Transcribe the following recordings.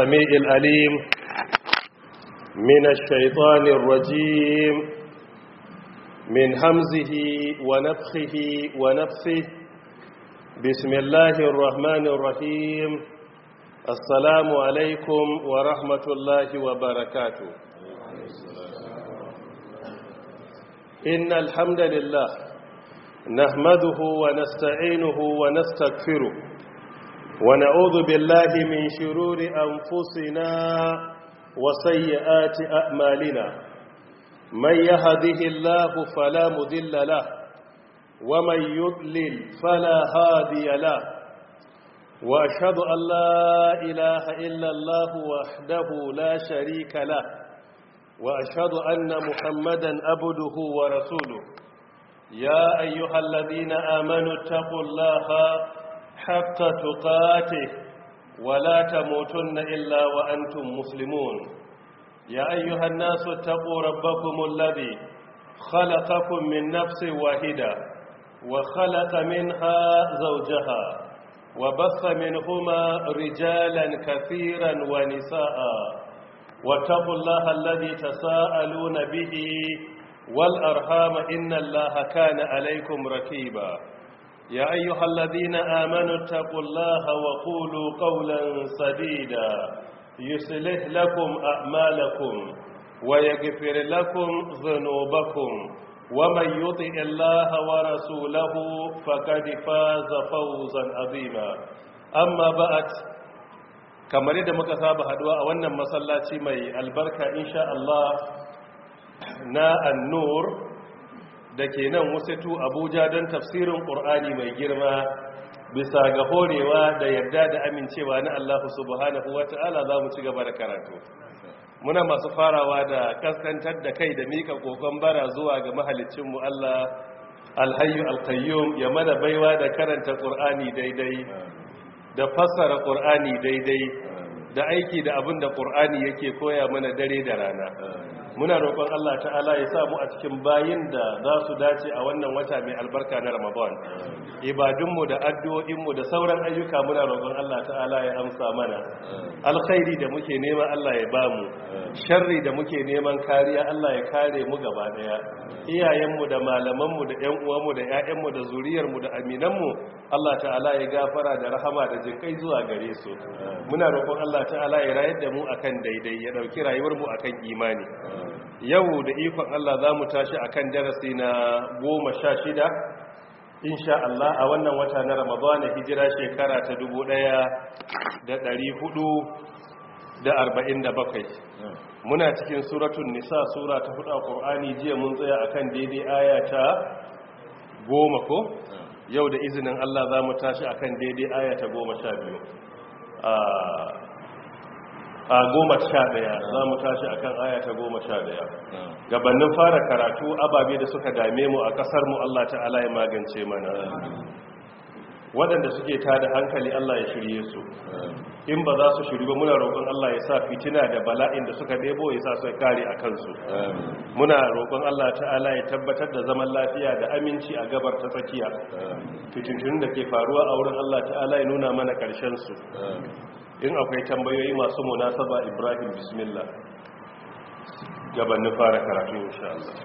السميع العليم من الشيطان الرجيم من همزه ونفخه ونفثه. بسم الله الرحمن الرحيم. السلام عليكم ورحمة الله وبركاته. إن الحمد لله نحمده ونستعينه ونستغفره ونعوذ بالله من شرور أنفسنا وسيئات أعمالنا. من يهده الله فلا مضل له ومن يضلل فلا هادي له، وأشهد أن لا إله إلا الله وحده لا شريك له، وأشهد أن محمدا عبده ورسوله. يا أيها الذين آمنوا اتقوا الله حق تقاته ولا تموتن إلا وأنتم مسلمون. يا أيها الناس اتقوا ربكم الذي خلقكم من نفس واحدة وخلق منها زوجها وبث منهما رجالا كثيرا ونساء، واتقوا الله الذي تساءلون به والأرحام إن الله كان عليكم رقيبا. يا أيها الذين آمنوا اتقوا الله وقولوا قولا سديدا يصلح لكم أعمالكم ويغفر لكم ذنوبكم، ومن يطع الله ورسوله فقد فاز فوزا عظيما. أما بعد، kamar yadda muka saba haduwa a wannan masallaci mai albarka insha Allah na An-Nur da ke nan Wusatu Abuja don tafsirin Qur'ani mai girma, bisa ga horewa da yarda da amincewa na Allah subhanahu wata'ala za mu ci gaba da karatu. Muna masu farawa da kaskantar da kai da mika kokon bara zuwa ga mahaliccinmu Allah Al-Hayyu Al-Qayyum ya mana baiwa da karanta Qur'ani daidai, da fassara Qur'ani daidai, da aiki da abin da Qur'ani yake koya mana dare da rana. Muna roƙon Allah ta'ala ya sa mu a cikin bayin da za su dace a wannan wata mai albarka na Ramadan. Ibadunmu da addu'o'inmu da sauran ayyuka muna roƙon Allah ta'ala ya amsa mana. Alkhairi da muke nema Allah ya bamu, sharri da muke neman kariya Allah ya kare mu gaba daya. Iyayenmu da malamanmu da ƴan uwanmu da ƴaƴanmu da zuriyarmu da aminanmu Allah ta'ala ya gafara da rahama da jinkai zuwa gare su. Muna roƙon Allah ta'ala ya rayar da mu akan daidai, ya dauki rayuwarmu akan imani. Yau da ikon Allah za mu tashi akan darasi na 16 insha Allah a wannan wata na Ramadan, hijira shekara ta 1447. Muna cikin suratul Nisa, sura ta 4 a Qur'ani. Jiya mun tsaya akan daidai aya ta 10 ko? Yau da izinin Allah za mu tashi akan daidai aya ta 12. a 11 za mu tashi akan aya ta 11. Gabanin fara karatu, ababe da suka dame mu a kasar mu Allah ta'ala ya magance mana. Waɗanda suke tada hankali Allah ya shirye su, in ba za su shiri ba muna roƙon Allah ya sa fitina da bala'in da suka debo ya sa su kare a kansu. Muna roƙon Allah ta'ala ya tabbatar da zaman lafiya da aminci a gabar ta tsakiya. Fitintunin da ke faruwa a wurin Allah ta'ala ya nuna mana ƙarshen su. In akwai tambayoyi masu munasaba, Ibrahim bismillah, gabanin fara karatu insha Allah.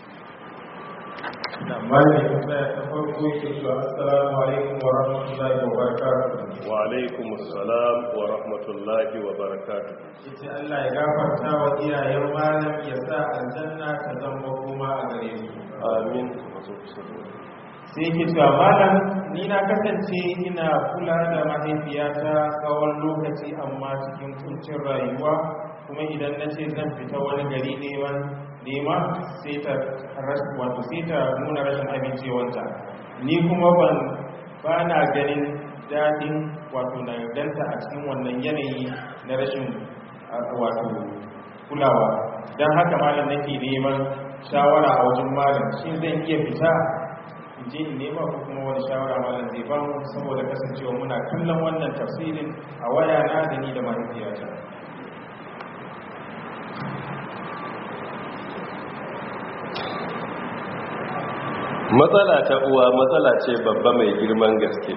Assalamu alaikum wa rahmatullahi wa barakatuh. Wa alaikum assalam wa rahmatullahi wa barakatuh. Ita Allah ya gafarta wa iyayen malam, ya sa aljanna ta zama kuma a gare su. Amin. Sai ke cewa malam, ni na kasance ina kula da mahaifiyata tsawon lokaci amma cikin kuncin rayuwa, kuma idan na ce zan fita wani gari nema sai ta nuna rashin amincewanta. Ni kuma ba na ganin daɗin na ganta a cikin wannan yanayi na rashin kulawa. Don haka malam nake neman shawara a wajen malam, shi zan iya fita in je in nema ko kuma wani shawara malam zai ba mu, saboda kasancewa muna kallon wannan tafsirin a waya na da ni da mahaifiyata. matsala ta uwa matsala ce babba mai girman gaske.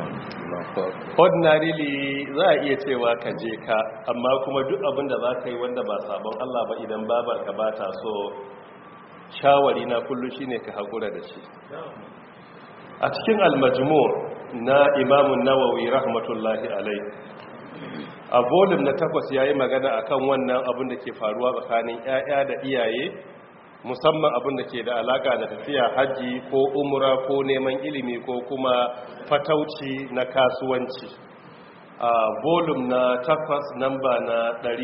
Ordinarily za a iya cewa ka je ka, amma kuma duk abin da za ka yi wanda ba sabon Allah ba idan babar ka ba ta so, shawari na kullu shine ka haƙura da shi. A cikin al-majmu' na Imam Nawawi rahmatullahi alai, a volume na 8 yayi magana akan wannan abin da ke faruwa tsakanin ƴaƴa da iyaye, musamman abin da ke da alaka da tafiya haji ko umra ko neman ilimi ko kuma fatauci na kasuwanci. A volume na 8 namba na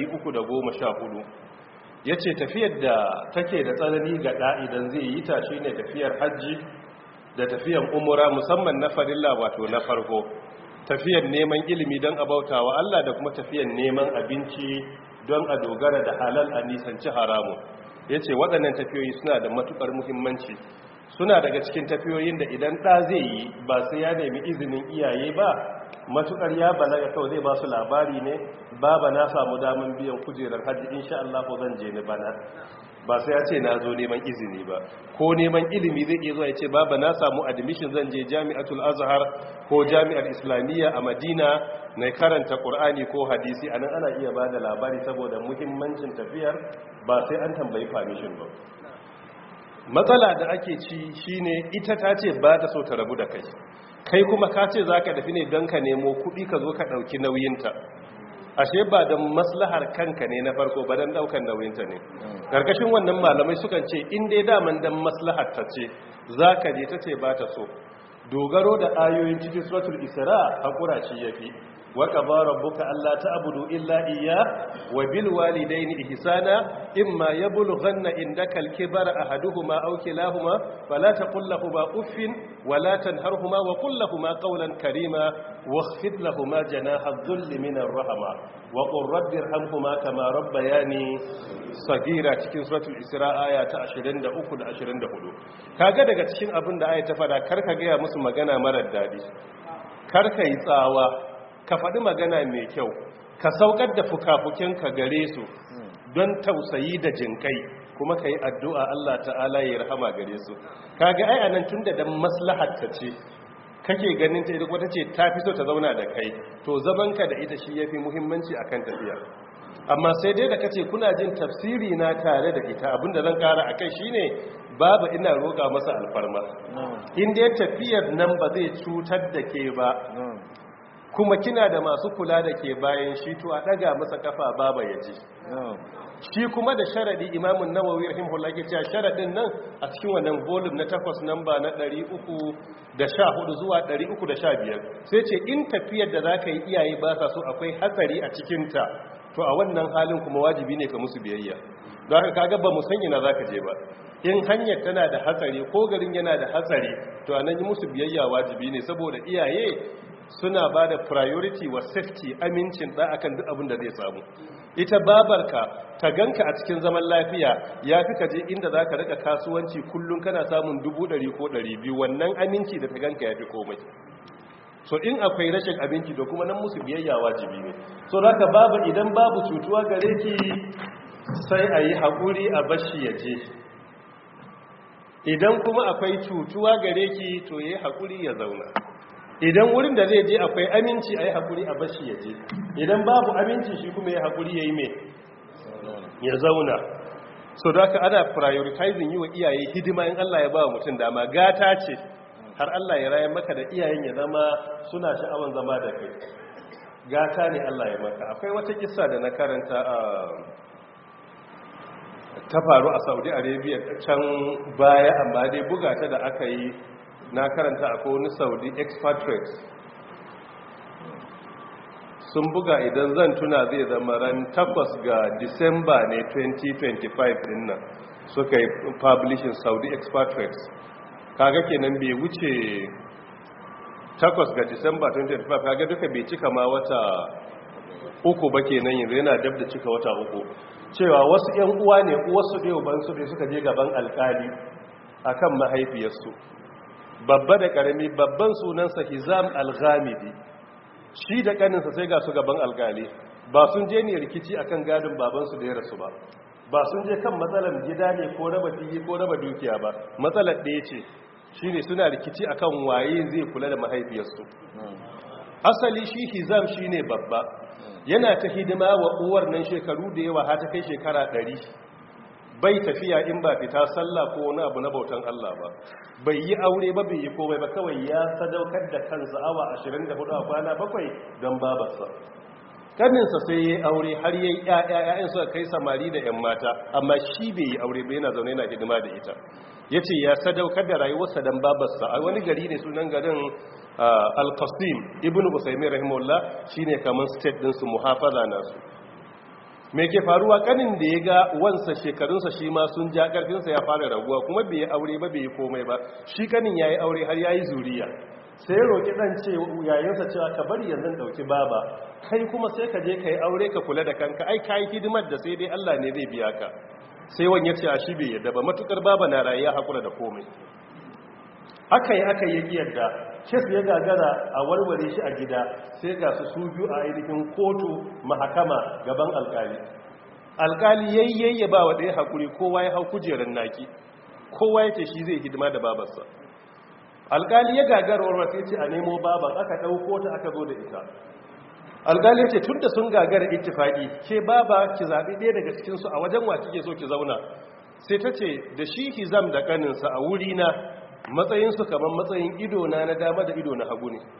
314 yace tafiyar da take da tsanani ga da idan zai yi ta shine tafiyar haji da tafiyar umra, musamman na farilla wato na farko, tafiyar neman ilimi don abautawa Allah da kuma tafiyar neman abinci don a dogara da halal a nisanci haramu. Ya ce waɗannan tafiyoyi suna da matuƙar muhimmanci, suna daga cikin tafiyoyin da idan ɗa zai yi ba sai ya nemi izinin iyaye ba, matuƙar ya balaga kawai zai ba su labari ne, baba na samu daman biyan kujerar hajji insha Allah ko zan je ni bana, ba sai ya ce na zo neman izini ba. Ko neman ilimi zai iya zuwa ya ce baba na samu admission zan je jami'atul azhar ko jami'ar islamiyya a madina na karanta qur'ani ko hadisi, anan ana iya ba da labari saboda muhimmancin tafiyar ba sai an tambayi permission ba. Matsala da ake ci shine ita ta ce ba ta so ta rabu da kai, kai kuma ka ce za ka tafi ne don ka nemo kuɗi ka zo ka ɗauki nauyinta, ashe ba don maslahar kanka ne na farko ba, don ɗaukan nauyinta ne. Ƙarƙashin wannan malamai sukan ce in dai daman don maslahar ta ce za ka je, ta ce ba ta so, dogaro da ayoyin cikin suratul isra haƙura shi ya fi. وَقَضَى رَبُّكَ أَلَّا تَعْبُدُوا إِلَّا إِيَّاهُ وَبِالْوَالِدَيْنِ إِحْسَانًا إِمَّا يَبْلُغَنَّ عِندَكَ الْكِبَرَ أَحَدُهُمَا أَوْ كِلَاهُمَا فَلَا تَقُل لَّهُمَا أُفٍّ وَلَا تَنْهَرْهُمَا وَقُل لَّهُمَا قَوْلًا كَرِيمًا وَاخْفِضْ لَهُمَا جَنَاحَ الذُّلِّ مِنَ الرَّحْمَةِ وَقُل رَّبِّ ارْحَمْهُمَا كَمَا رَبَّيَانِي صَغِيرًا cikin suratul Isra aya ta 23 da 24. Kaga daga cikin abin da aya ta fada, karka ga musu magana marar dadi, karka yi tsawa, ka faɗi magana mai kyau, ka saukar da fukafukinka gare su don tausayi da jinkai, kuma ka yi addu'a Allah ta'ala ya rahama gare su. Kaga ai anan tun da dan maslahatta ce kake ganin ta, idan wata ce ta fi so ta zauna da kai, to zamanka da ita shi ya fi muhimmanci a kan tafiya. Amma sai dai da kace kuna jin tafsiri na tare da ita, abinda zan kara a kai shine babu ina roƙa masa alfarma, inda ya tafiyar nan ba zai cutar da ke ba, kuma kina da masu kula da ke bayan shi, to a daga masa kafa baba ya ji. Shi kuma da sharadi Imamun Nawawi rahimahullah ke cewa sharadin nan a cikin wannan volume na 8 namba na 314 zuwa 315 sai ce in tafiyar da zaka yi iyaye ba sa so akwai hatsari a cikin ta, to a wannan halin kuma wajibi ne ka musu biyayya. Don haka kaga ba mu san ina zaka je ba, in hanyar tana da hatsari ko garin yana da hatsari, to anan yi musu biyayya wajibi ne, saboda iyaye suna ba da priority wa safety, amincin ɗa akan duk abin da zai samu. Ita babarka ta ganka a cikin zaman lafiya ya fi kaje inda za ka rika kasuwanci kullum kana samun 100 ko 200, wannan aminci da ta ganka ya fi komai. So in akwai rashin abinci da kuma nan musu biyayya wajibi ne. So za ka babu, idan babu cutuwa gare ki sai a yi haƙuri a bashi ya je, idan kuma akwai cutuwa gare ki to ya yi haƙuri ya zauna. Idan wurin da zai je akwai aminci a yi haƙuri a bashi ya je, idan babu aminci shi kuma ya haƙuri ya yi mai ya zauna. So da aka ana prioritizing yi wa iyaye hidima in Allah ya ba wa mutum dama, gata ce har Allah ya rayar maka da iyayen ya zama suna sha'awan zama da kai, gata ne Allah ya maka. Akwai wata kissa da na karanta ta faru a Saudi Arabia can baya, amma dai buga ta da aka yi na karanta akwai wani Saudi expatriates sun buga, idan zan tuna zai zama ran 8 ga Disamba ne 2025 din nan suka yi publishing Saudi expatriates. Kaga kenan bai wuce 8 ga Disamba 2025, kaga duka bai cika ma wata uku ba kenan, yanzu yana dab da cika wata uku. Cewa wasu 'yan uwa ne, uwarsu ɗaya ban su suka je gaban alkali akan mahaifiyarsu, babba da karami. Babban sunansa Hizam al-Ghamidi, shi da kaninsa sai ga su gaban alkali, ba sun je ne rikici akan gadon babansu da ya rasu ba, ba sun je kan matsalar gida ne ko raba fili ko raba dukiya ba, matsalar ɗaya ce shine suna rikici akan waye zai kula da mahaifiyarsu. Asali shi Hizam shine babba, yana ta hidima wa uwar nan shekaru da yawa har ta kai shekara 100, bai tafiya in ba fita sallah ko wani abu na bautan Allah ba, bai yi aure ba, bai yi komai ba, kawai ya sadaukar da kansa awa 24 a kwana 7 don babarsa. Kaninsa sai ya yi aure har ya yi ‘ya'ya'ya'yan suka kai samari da ‘yan mata, amma shi bai yi aure bai yana zaune yana hidima da ita. Ya ce ya sadaukar da rayuwarsa don babarsa a wani gari ne, sunan garin Al-Qasim. Ibn Usaymin rahimahullah shi ne kamar state ɗinsu, muhafaza nasu. Me ke faruwa? Kanin da ya ga wansa shekarunsa shi ma sun ja ƙarfinsa ya fara raguwa, kuma bai yi aure ba, bai yi komai ba. Shi kanin ya yi aure har ya yi zuriya. Sai roƙi ɗan ce yayinsa cewa ka bari yanzu ɗauki baba, kai kuma sai ka je ka yi aure ka kula da kanka, ai ka yi hidimar da sai dai Allah ne zai biya ka. Sai wani ya ce a shi bai yadda ba, matukar baba na rayu ya haƙura da komai. Aka yi yadda, kes ya gagara a warware shi a gida, sai ga su biyu a ainihin kotu mahakama gaban alkali. Alkali yayye ba wa ɗaya haƙuri, kowa ya hau kujerar naki, kowa ya ce shi zai hidima da babarsa. Alkali ya gagara warware sai ce a nemo baban, aka ɗauko ta aka zo da ita. Alkali ya ce tun da sun gagara ittifaqi, ke baba ki zaɓi ɗaya daga cikinsu a wajen wa kike so ki zauna. Sai ta ce da shi Hizam da ƙaninsa a wurina matsayinsu kamar matsayin idona na dama da ido na hagu ne.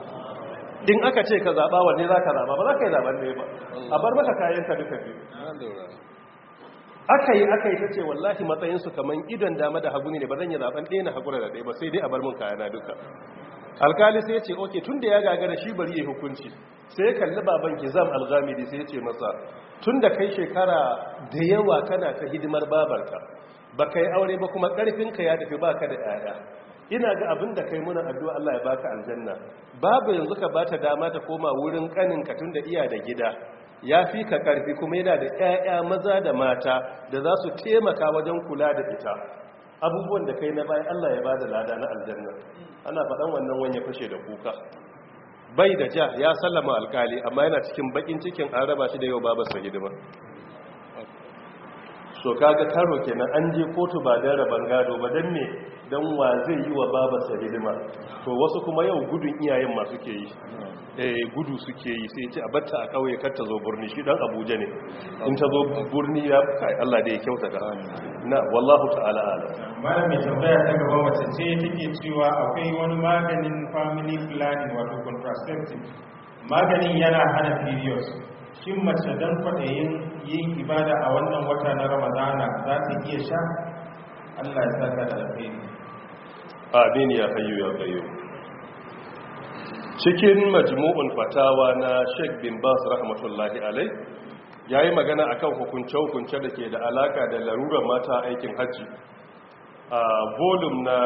In aka ce ka zaɓa wanne za ka zaɓa, ba za ka yi zaɓen ɗaya ba, a bar maka kayanka duka biyu. Aka yi ta ce wallahi matsayinsu kamar idon dama da hagu ne, ba zan yi zaɓen ɗaya na haƙura da ɗaya ba, sai dai a bar mun kayana duka. Alkali sai ya ce oke, tun da ya gagara shi bari ya hukunci. Sai ya kalli baban Hizam Al-Ghamidi sai ya ce masa, tun da kai shekara da yawa kana ta hidimar babarka, ba ka yi aure ba kuma ƙarfinka ya tafi ba ka da ‘ya'ya, ina ga abin da kai muna addu'a Allah ya baka aljanna, babu yanzu ka ba ta dama ta koma wurin ƙaninka tun da iya da gida, ya fi ka ƙarfi kuma yana da ‘ya'ya maza da mata da za su taimaka wajen kula da ita. Abubuwan da kai na bayan Allah ya ba da lada na aljanna. Ana faɗan wannan wani ya fashe da kuka. Bai da ja, ya sallama alkali, amma yana cikin bakin cikin an raba shi da yau babarsa hidima. So kaga karo kenan an je kotu ba don raban gado ba, don me, don wa zai yi wa babarsa hidima. To wasu kuma yau gudun iyayen masu ke yi, gudu suke yi, sai ce a batta a kauye kar ta zo burni, shi dan Abuja ne, in ta zo burni ya kai Allah da ya kyauta ga na wallahu ta'ala alam. Malam mai tambaya ta gaba mace ce take cewa akwai wani maganin family planning wato contraceptive, maganin yana hana periods. Shin mace dan kwaɗayin yin ibada a wannan wata na Ramadana za ta iya sha? Allah ya saka da alheri. Amin ya hayyu ya qayyum. Cikin majmu'un fatawa na Sheikh bin Bas rahmatullahi alai yayi magana akan hukunce-hukunce da ke da alaka da larurar mata aikin haji. A volume na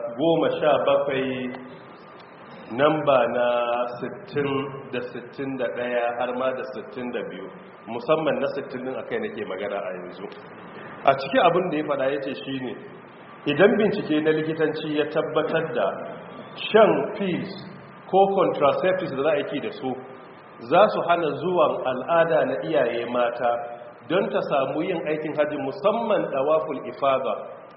17 namba na 60 da 61 har ma da 62, musamman na 60 din akai nake magana a yanzu. A cikin abin da ya fada yace shine idan bincike na likitanci ya tabbatar da shan pills ko contraceptives da za a yi da su za su hana zuwan al'ada na iyaye mata don ta samu yin aikin hajji, musamman tawaful ifada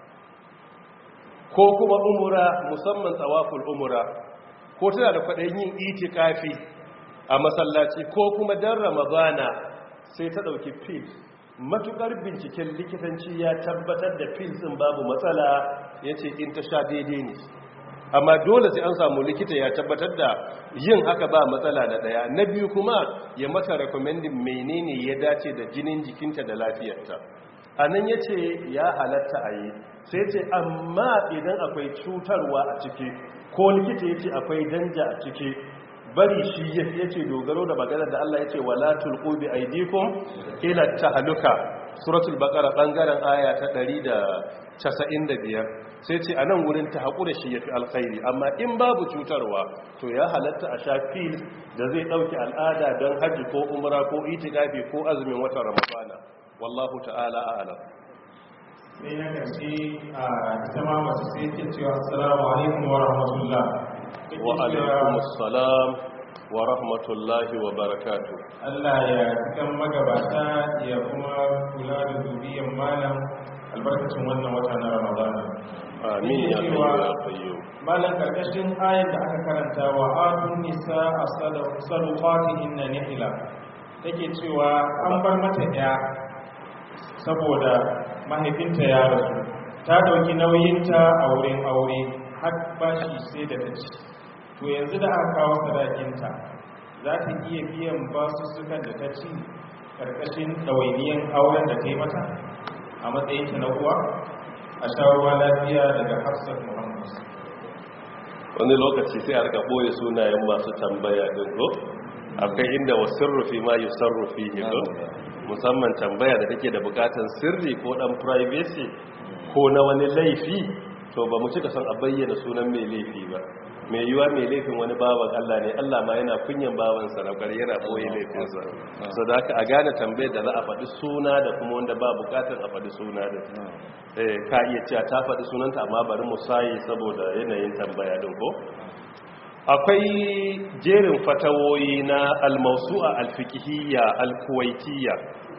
ko kuma umura, musamman tawaful umura, ko tana da kwaɗayin yin itikafi a masallaci ko kuma dan ramadana sai ta ɗauki pills. Matukar binciken likitanci ya tabbatar da pills ɗin babu matsala, ya ce in ta sha daidai ne. Amma dole sai an samu likita ya tabbatar da yin haka ba matsala da daya. Na biyu kuma ya mata recommending menene ya dace da jinin jikinta da lafiyarta. A nan ya ce ya halatta a yi, sai ce amma idan akwai cutarwa a ciki ko likita ya ce akwai danja a ciki, bari shi ya ce dogaro da maganar da Allah ya ce wala tulqu bi aydikum ila tahluka, suratul baqara bangaren aya ta 195. sai ce a nan wurin ta haƙura shi ya fi alkhairi, amma in babu cutarwa to ya halatta a sha fil da zai ɗauki al'ada don hajji ko umra ko itikafi ko azumin watan ramadana. Wallahu ta'ala a'lam. Sai na ƙarshe a ita ma masu sai ke cewa assalamu alaikum wa rahmatullah. Wa alaikum assalam wa rahmatullahi wa barakatuh. Allah ya cikin magabata ya kuma kula da zuriyar malam albarkacin wannan wata na Ramadana. amin ya qayyum. Malam, karkashin ayan da aka karanta wa atun nisa sadaqatihinna nihla, take cewa an bar mata ɗaya saboda mahaifinta ya rasu, ta dauki nauyinta a wurin aure har bashi sai da ta ci. To yanzu da aka kawo sadakinta, za ta iya biyan basussukan da ta ci karkashin ɗawainiyan auren da ta yi mata a matsayinta na uwa? A shawarwa lafiya daga Hafsat Muhammad. Wani lokaci sai a rika boye sunayen masu tambaya din ko akwai inda wasirrufi ma yusarrufi ko musamman tambaya da take da bukatan sirri ko dan privacy ko na wani laifi, to ba mu cika son a bayyana sunan mai laifi ba. Mai yiwa mai laifin wani bawan Allah ne, Allah ma yana kunyan bawan sarakar yana boye laifinsa. So da haka a gane tambayar da za a faɗi suna da kuma wanda ba bukatar a faɗi suna da ka iya cewa ta faɗi sunanta amma bari mu sayi saboda yanayin tambaya din ko. Akwai jerin fatawoyi na al-mawsu'a al-fiqhiyya al-kuwaitiyya,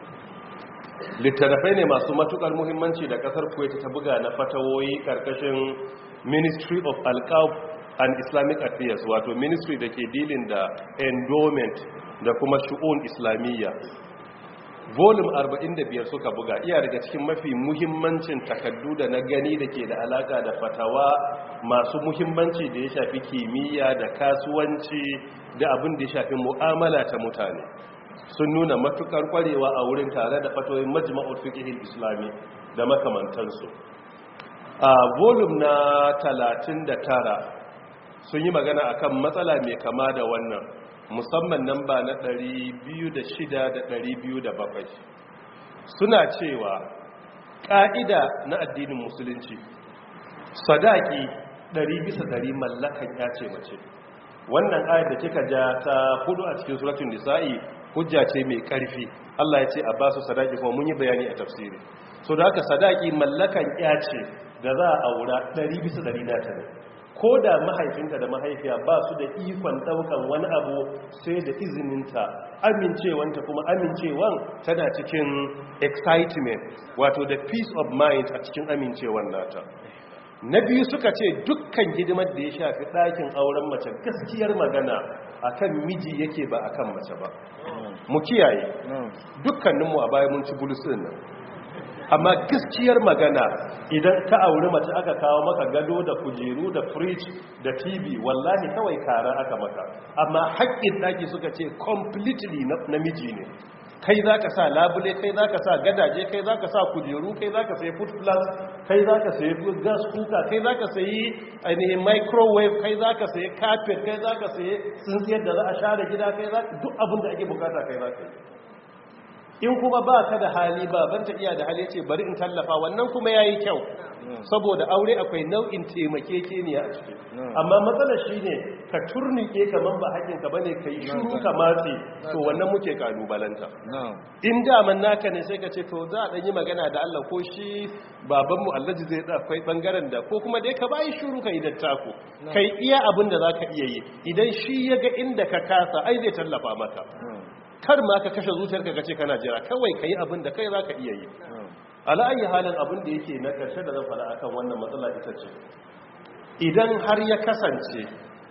littattafai ne masu matukar muhimmanci da kasar Kuwait ta buga na fatawoyi karkashin Ministry of Alqab and Islamic Affairs, wato ministry da ke dealing da endowment da kuma shu'un islamiyya. Volume 45 suka buga, iya daga cikin mafi muhimmancin takaddu da na gani da ke da alaka da fatawa masu muhimmanci da ya shafi kimiyya da kasuwanci da abin da ya shafi mu'amala ta mutane. Sun nuna matukar kwarewa a wurin tare da fatoyin majma'ul fiqhil islami da makamantansu. A volume na 39 sun yi magana akan matsala mai kama da wannan, musamman namba na 206 da 207. Suna cewa ƙa'ida na addinin musulunci sadaki 100% mallakan ya ce mace. Wannan ayar da kika ja ta hudu a cikin suratul nisa'i hujja ce mai ƙarfi. Allah ya ce a basu sadaki, kuma mun yi bayani a tafsiri. So da haka sadaki mallakan ya ce da za a aura 100% nata ne. Ko da mahaifinta da mahaifiya ba su da ikon daukan wani abu sai da izininta, amincewanta kuma amincewan tana cikin excitement, wato da peace of mind a cikin amincewan nata. Na biyu suka ce dukkan hidimar da ya shafi ɗakin auren mace gaskiyar magana akan miji yake ba akan mace ba. Mu kiyaye, dukkaninmu a baya mun ci bulus din nan. Amma gaskiyar magana idan ka auri mace aka kawo maka gado da kujeru da fridge da TV, wallahi kawai kara aka maka. Amma haƙƙin ɗaki suka ce completely namiji ne. Kai za ka sa labule, kai za ka sa gadaje, kai za ka sa kujeru, kai za ka sayi food plus, kai za ka sayi gas cooker, kai za ka sayi ainihin microwave, kai za ka sayi carpet, kai za ka sayi tsintsiyar da za a share gida, kai za duk abin da ake bukata kai za ka yi. In kuma ba ka da hali, babanta iya da hali ce bari in tallafa, wannan kuma ya yi kyau, saboda aure akwai nau'in taimakekeniya a ciki. Amma matsalar shi ne ka turnike kamar ba haƙinka ba ne ka yi shuru ka matse, to wannan muke kalubalanta. In daman naka ne sai ka ce to za a ɗanyi magana da Allah, ko shi babanmu Allaji zai akwai ɓangaren da, ko kuma dai ka bayi shuru ka yi dattako, kai iya abin da za ka iya yi. Idan shi ya ga inda ka kasa, ai zai tallafa maka. Kar ma ka kashe zuciyarka ka ce kana jira, kawai ka yi abin da kai za ka iya yi. Ala'ayi halin abin da yake na ƙarshe da zan fara akan wannan matsala ita ce, idan har ya kasance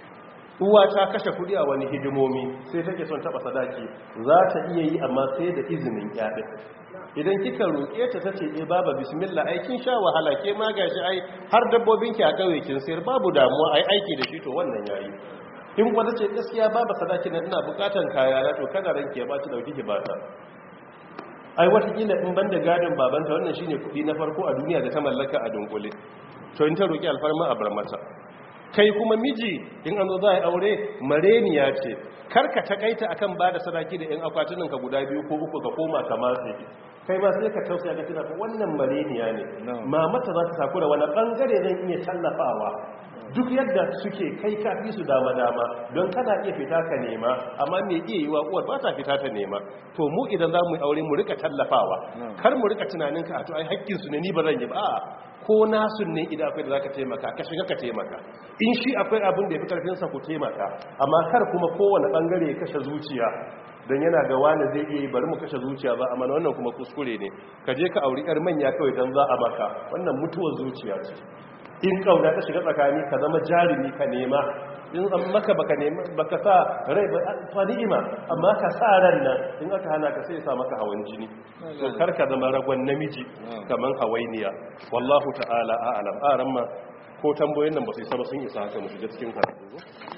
uwa ta kashe kuɗi a wani hidimomi sai take son taɓa sadaki, za ta iya yi amma sai da izinin ƴaƴa. Idan kika roƙe ta tace baba bismillah, ai kin sha wahala, ke ma gashi ai har dabbobinki a ƙauye kin sayar, babu damuwa ai aiki da shi, to wannan yayi. In kwata ce gaskiya ba sadaki na ina bukatan kaya na, to kada ranki ya baci dauki ki bata. Ai watakila in banda gadon babanta wannan shine kudi na farko a duniya da ta mallaka a dunkule, to in ta roki alfarma a bar mata. Kai kuma miji in an zo za a yi aure, mareniya ce, karka takaita akan ba da sadaki da yan akwatunan ka guda biyu ko uku ka koma ka matse. Kai ma sai ka tausaya ga kina wannan mareniya ne, mamata za ta takura wani bangare zan iya tallafawa. Duk yadda suke kai kafi su dama-dama, don kana iya fita ka nema, amma mai iya yi wa uwar ba ta fita ta nema. To mu idan za mu yi aure mu rika tallafawa, kar mu rika tunanin ka to ai haƙƙinsu ne ni ba zan yi ba, ko nasu ne idan akwai da za ka taimaka, ka shiga ka taimaka. In shi akwai abin da ya fi ƙarfinsa ku taimaka, amma kar kuma kowane ɓangare ya kashe zuciya. don yana ga wani zai iya yi bari mu kashe zuciya ba amma wannan kuma kuskure ne ka je ka auri yar manya kawai don za a maka wannan mutuwar zuciya ce in kauna ta shiga tsakani ka zama jarumi ka nema in an maka baka sa rai ba fa ni'ima amma ka sa ran nan in aka hana ka sai ya sa maka hawan jini to kar ka zama ragon namiji kaman hawainiya wallahu ta'ala a'lam aran ma ko tambayoyin nan ba su isa ba sun isa haka mu shiga cikin karatu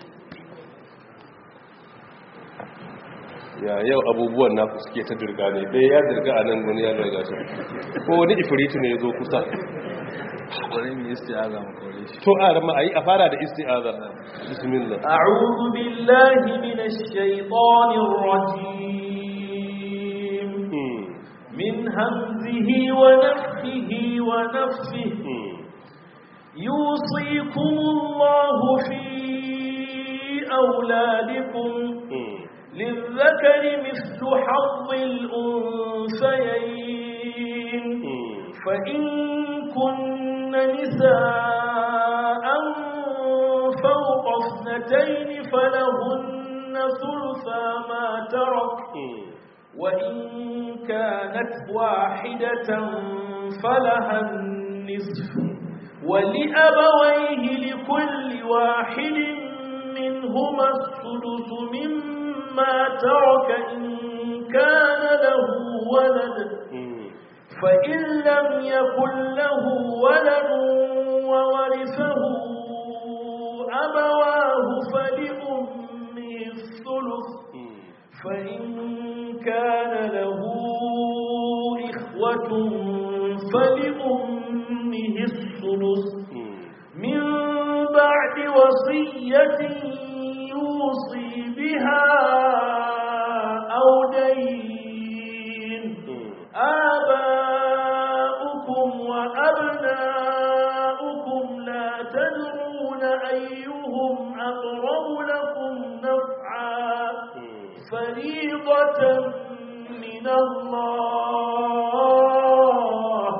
ya yau abubuwan naku suke ta dirga ne ɗaya ya dirga a nan wani ya dirga shi ko wani ifiritu ne ya zo kusa bari mu isti'aza mu kore shi to a rama ayi a fara da isti'aza bismillah a'udhu billahi minash shaitanir rajim min hamzihi wa nafthihi wa nafthihi yusikumullahu fi auladikum للذكر مثل حظ الأنثيين فإن كن نساء فوق اثنتين فلهن ثلثا ما ترك وإن كانت واحدة فلها النصف ولأبويه لكل واحد منهما السدس مما ترك إن كان له ولد فإن لم يكن له ولد وورثه أبواه فلأمه الثلث فإن كان له إخوة فلأمه الثلث من بعد وصية يوصي بها أو دين آباؤكم وأبناؤكم لا تدرون أيهم أقرب لكم نفعا فريضة من الله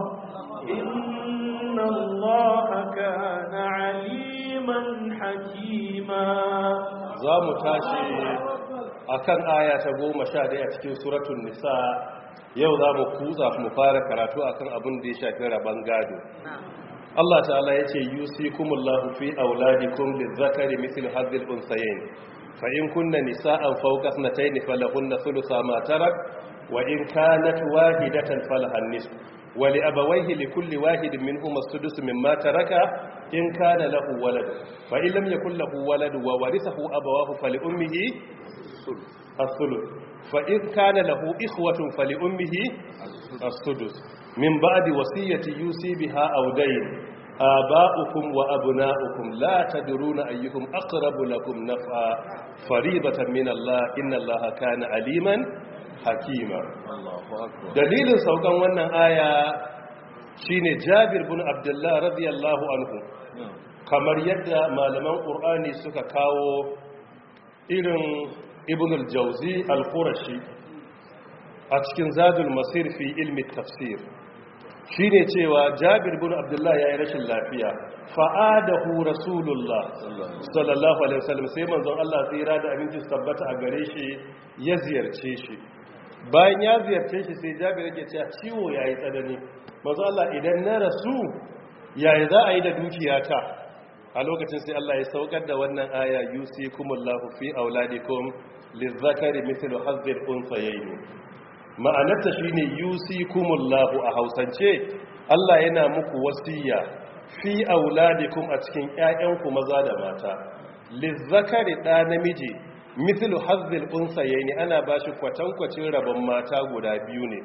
إن الله كان عليما حكيما za mu tashi akan aya ta 11 a cikin suratul nisa yau za mu kutsa mu fara karatu akan abin da ya shafi raban gado Allah ta'ala yace yusikumullahu fi auladikum lizakari mithl hadhil unsayayn fa in kunna nisaan fawqa ithnatayn falahunna thulutha ma tarak wa in kanat wahidatan falaha nisfu wa li abawayhi likulli wahidin minhuma as-sudus mimma taraka in kana lahu walad fa in lam yakul lahu walad wa warithahu abawahu fali ummihi as-sulus fa in kana lahu ikhwatun fali ummihi as-sudus min ba'di wasiyati yusi biha aw dayn aba'ukum wa abna'ukum la tadruna ayyuhum aqrabu lakum naf'a fariidatan min Allah inna Allaha kana aliman hakima. Dalilin saukan wannan aya shine Jabir bin Abdullah radiyallahu anhu kamar yadda malaman Qur'ani suka kawo irin Ibn al-Jawzi al-Qurashi a cikin Zadul Masir fi ilmi tafsir shine cewa Jabir bin Abdullah yayi rashin lafiya fa'adahu Rasulullah sallallahu alaihi wasallam sai manzon Allah tsira da aminci tabbata a gare shi ya ziyarce shi bayan ya ziyarce shi sai Jabir yake cewa ciwo yayi tsanani manzon Allah idan na rasu yayi za a yi da dukiyata a lokacin sai Allah ya saukar da wannan aya yusikumullahu fi auladikum lizakari mithlu hazzil unsayayn ma'anarta shine yusikumullahu a Hausance Allah yana muku wasiya fi auladikum a cikin ƴaƴanku maza da mata lizakari da namiji mithlu hazzil unsayayn ana bashi kwatankwacin rabon mata guda biyu ne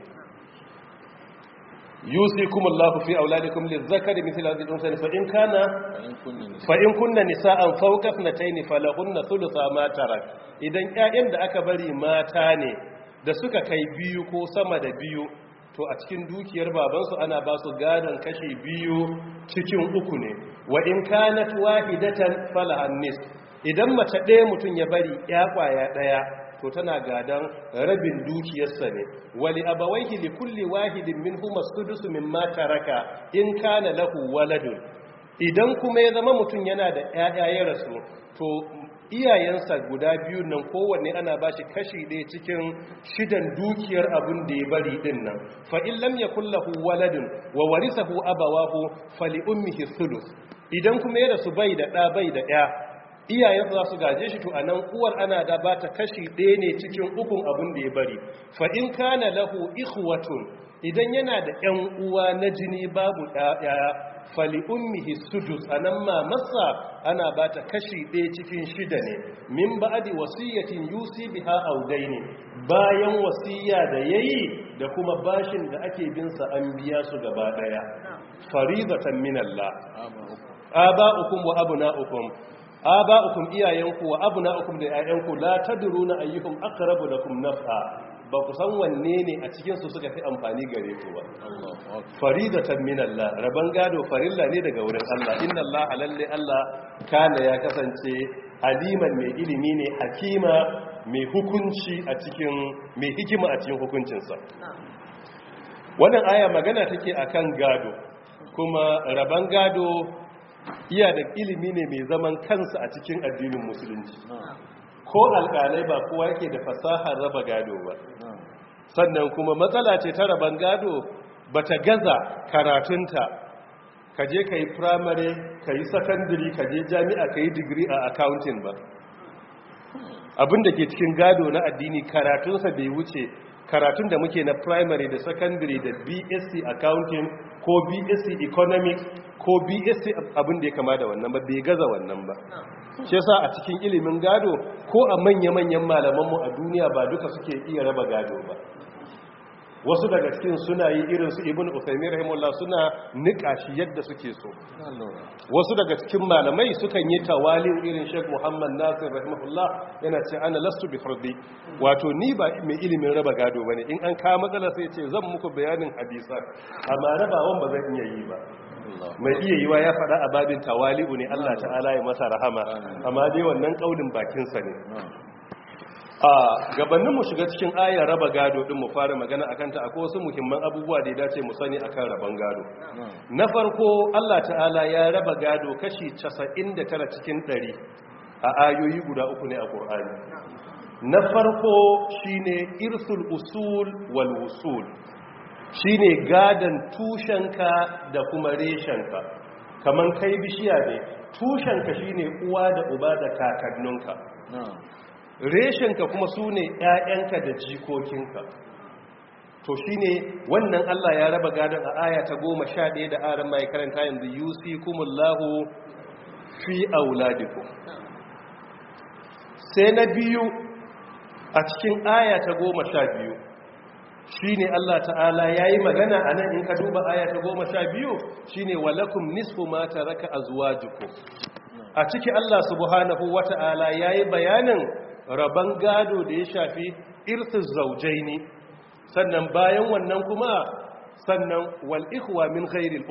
yusikumullahu fi auladikum lizakari mithlu hazzil unsayayn fa in kunna nisaan fawqa ithnatayn falahunna thulutha ma tarak idan ƴaƴan da aka bari mata ne da suka kai biyu ko sama da biyu to a cikin dukiyar babansu ana ba su gadon kashi biyu cikin uku ne wa in kanat wahidatan falahan nis idan mace ɗaya mutum ya bari ya kwaya ɗaya to tana gadon rabin dukiyarsa ne wali abawaihi li kulli wahidin minhum as-sudus mimma taraka in kana lahu waladun idan kuma ya zama mutum yana da ƴaƴa ya rasu to iyayensa guda biyu nan kowanne ana ba shi kashi ɗaya cikin shidan dukiyar abin da ya bari ɗin nan fa in lam yakul lahu waladun wa warisahu abawahu fali ummihi thuluth idan kuma ya rasu bai da ɗa bai da ɗaya iyayen za su gaje shi to anan uwar ana da ba ta kashi ɗaya ne cikin ukun abin da ya bari fa in kana lahu ikhwatun idan yana da ƴan uwa na jini babu ɗaya fali ummihi sudus anan ma masa ana ba ta kashi ɗaya cikin shida ne min ba'di wasiyatin yusi biha audaini bayan wasiya da yayi da kuma bashin da ake bin sa an biya su gaba daya faridatan min Allah aba'ukum wa abna'ukum aba'ukum iyayenku wa abna'ukum da iyayenku la tadruna ayyuhum aqrabu lakum naf'a ba ku san wanne ne a cikin su suka fi amfani gare ku ba faridatan min Allah raban gado farilla ne daga wurin Allah inna Allah lalle Allah kana ya kasance aliman mai ilimi ne hakima mai hukunci a cikin mai hikima a cikin hukuncinsa wannan aya magana take akan gado kuma raban gado iya da ilimi ne mai zaman kansa a cikin addinin musulunci ko alƙalai ba kowa yake da fasahar raba gado ba sannan kuma matsala ce ta raban gado ba ta gaza karatunta ka je ka yi firamare ka yi sakandiri ka je jami'a ka yi digiri a accounting ba abinda ke cikin gado na addini karatunsa bai wuce karatun da muke na primary da secondary da BSc accounting ko BSc economics ko BSc abin da ya kama da wannan ba bai gaza wannan ba shi yasa a cikin ilimin gado ko a manya-manyan malamanmu a duniya ba duka suke iya raba gado ba wasu daga cikin suna yi irin su ibn Uthaymeen rahimahullah suna nika shi yadda suke so wasu daga cikin malamai sukan yi tawali irin Sheikh Muhammad Nasir rahimahullah yana ce ana lastu bi fardi wato ni ba mai ilimin raba gado bane in an kawo matsala sai ce zan muku bayanin hadisa amma rabawan ba zan iya yi ba mai iya yiwa ya faɗa a babin tawali'u ne Allah ta'ala ya masa rahama amma dai wannan kaulin bakinsa ne a gabaninmu shiga cikin ayar raba gado din mu fara magana akan ta akwai wasu muhimman abubuwa da ya dace mu sani akan raban gado na farko Allah ta'ala ya raba gado kashi 99 cikin 100 a ayoyi guda uku ne a Qur'ani na farko shine irsul usul wal wusul shine gadan tushenka da kuma reshenka kaman kai bishiya ne tushenka shine uwa da uba da kakanninka reshenka kuma su ne ‘ya'yanka da jikokinka to shi ne wannan Allah ya raba gadon a aya ta 11 da aran mai karanta yanzu yusi kumullahu fi auladiku sai na biyu a cikin aya ta 12 shi ne Allah ta'ala ya yi magana a nan in ka duba aya ta 12 shi ne walakum nisfu mata raka a zuwa jiku a ciki Allah subhanahu wa ta'ala ya yi bayanin rabon gado da ya shafi irsus zaujaini sannan bayan wannan kuma sannan wal ikhwa min ghairil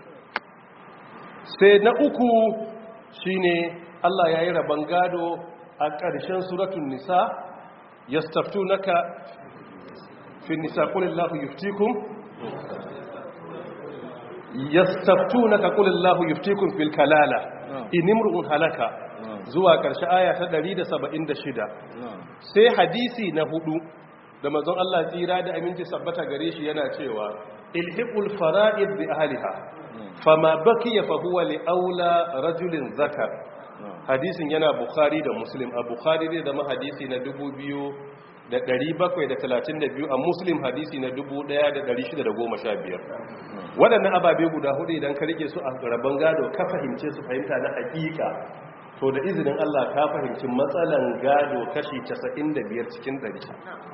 sai na uku shine Allah yayi rabon gado a ƙarshen suratul nisa yastaftunaka fi nisa qulillahu yuftikum yastaftunaka qulillahu yuftikum fil kalala in imru'un halaka zuwa ƙarshe aya ta 176 sai hadisi na 4 da manzon Allah tsira da aminci sabbata gare shi yana cewa ilhiqul fara'id bi ahliha fama baqiya fa huwa li aula rajulin zakar hadisin yana bukhari da muslim a bukhari ne da hadisi na 2732 a muslim hadisi na 1615 waɗannan ababe guda hudu idan ka rike su a rabon gado ka fahimce su fahimta na hakika to da izinin Allah ka fahimci matsalan gado kashi 95 cikin 100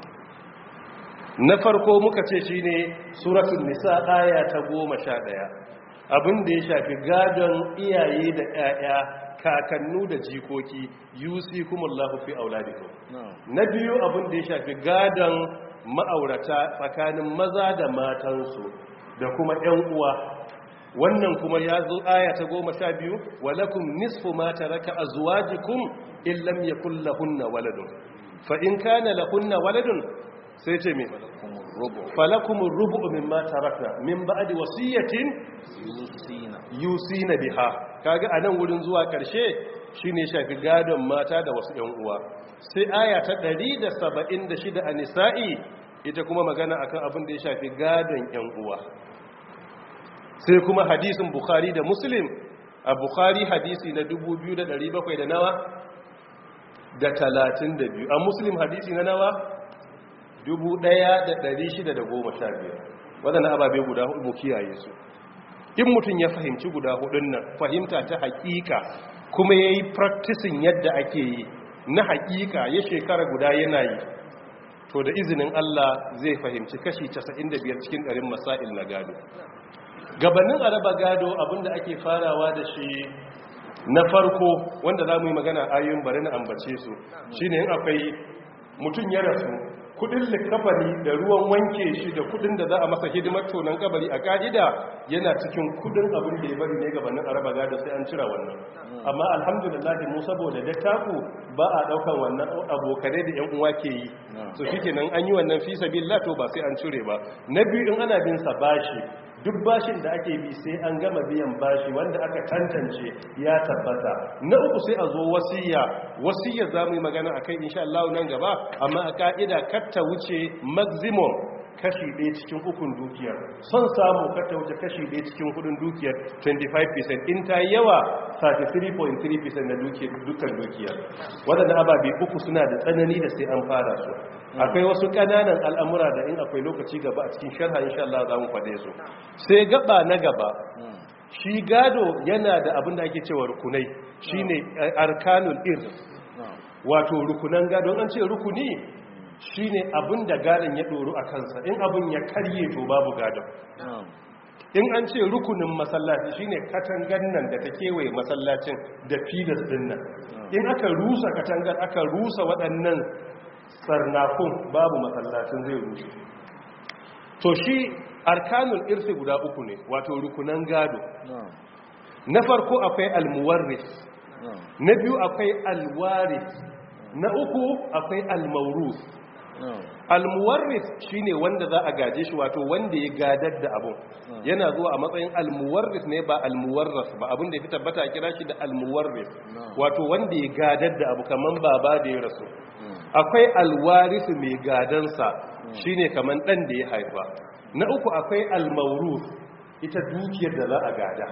na farko muka ce shine suratul nisa aya ta 11 abin da ya shafi gadon iyaye da ƴaƴa kakannu da jikoki yusikumullahu fi auladikum na biyu abin da ya shafi gadon ma'aurata tsakanin maza da matansu da kuma ƴan uwa wannan kuma ya zo aya ta 12 walakum nisfu ma taraka azwajukum in lam yakul lahunna waladun fa in kana lahunna waladun sai ce me falakum rubu mimma tarakna min ba'di wasiyatin yusina biha kaga a nan wurin zuwa ƙarshe shine shafi gadon mata da wasu ƴan uwa. Sai aya ta 176 a nisa'i ita kuma magana akan abin da ya shafi gadon ƴan uwa. Sai kuma hadisin bukhari da muslim, a bukhari hadisi na 2700 da nawa da 32, a muslim hadisi na nawa 1615. waɗannan ababe guda hudu mu kiyaye su. In mutum ya fahimci guda hudun nan fahimta ta hakika kuma ya yi practicing yadda ake yi na hakika ya shekara guda yana yi, to da izinin Allah zai fahimci kashi 95 cikin 100 masail na gado. Gabanin araba gado abinda ake farawa da shi na farko wanda za mu yi magana ayoyin bari na ambace su shine in akwai mutum ya rasu, kudin likafani da ruwan wanke shi da kudin da za a masa hidimar tonon kabari a ka'ida yana cikin kudin abin da ya bari ne gabanin araba gado, sai an cira wannan. Amma alhamdulillah mu saboda da taku ba a daukan wannan abokane da yan uwa ke yi, so shikenan an yi wannan fi sabilillah to ba sai an cire ba. Na biyu in ana bin sa bashi, duk bashin da ake bi sai an gama biyan bashi wanda aka tantance ya tabbata. Na uku sai a zo wasiyya za mu yi magana akai insha Allah nan gaba, amma a ka'ida katta wuce maximum kashi 1 cikin 3 dukiyar. Son samu katta wuce kashi 1 cikin 4 dukiyar 25%, in ta yawa 33.3% na dukkan dukiyar. Waɗanda ababe uku suna da tsanani da sai an fara su. Akwai wasu ƙananan al'amura da in akwai lokaci gaba a cikin sharha insha Allah za mu faɗe su. Sai gaba na gaba, shi gado yana da abin da ake cewa rukunai, shine arkanul irs, wato rukunan gado. An ce rukuni shine abin da gadon ya ɗoru a kansa, in abin ya karye to babu gadon. In an ce rukunin masallaci shine katangan nan da ta kewaye masallacin da filas din nan, in aka rusa katangar aka rusa waɗannan sarnafun babu masallacin zai rushe. To shi arkanul irsi guda uku ne, wato rukunan gado. Na farko akwai almuwarris, na biyu akwai alwaris, na uku akwai almaurus. Almuwarris shine wanda za a gaje shi, wato wanda ya gadar da abun. Yana zuwa a matsayin almuwarris ne ba almuwarras ba, abin da ya fi tabbata a kira shi da almuwarris, wato wanda ya gadar da abu kaman baba da ya rasu. Akwai alwarisu mai gadansa shine kaman dan da ya haifa. Na uku akwai almaurus, ita dukiyar da za a gada,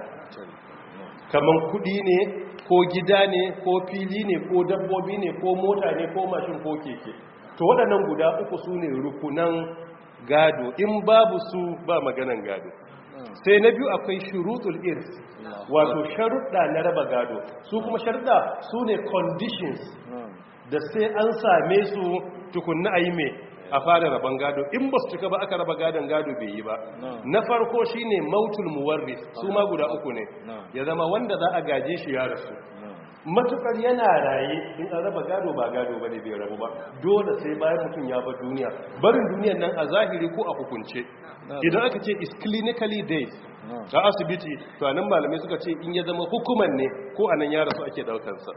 kaman kudi ne ko gida ne ko fili ne ko dabbobi ne ko mota ne ko mashin ko keke. To waɗannan guda uku su ne rukunan gado, in babu su ba maganan gado. Sai na biyu akwai shurutul irs, wato sharuɗa na raba gado. Su kuma sharuɗa su ne conditions da sai an same su tukunna a yi mai a fara raban gado. In ba su cika ba aka raba gadon gado bai yi ba. Na farko shine mautul muwarris, su ma guda uku ne, ya zama wanda za a gaje shi ya rasu. Matukar yana raye in an raba gado ba gado ba ne, bai rabu ba, dole sai bayan mutum ya bar duniya. Barin duniyan nan a zahiri ko a hukunce, idan aka ce is clinically dead a asibiti, to anan malamai suka ce in ya zama hukuman ne ko anan ya rasu ake daukansa.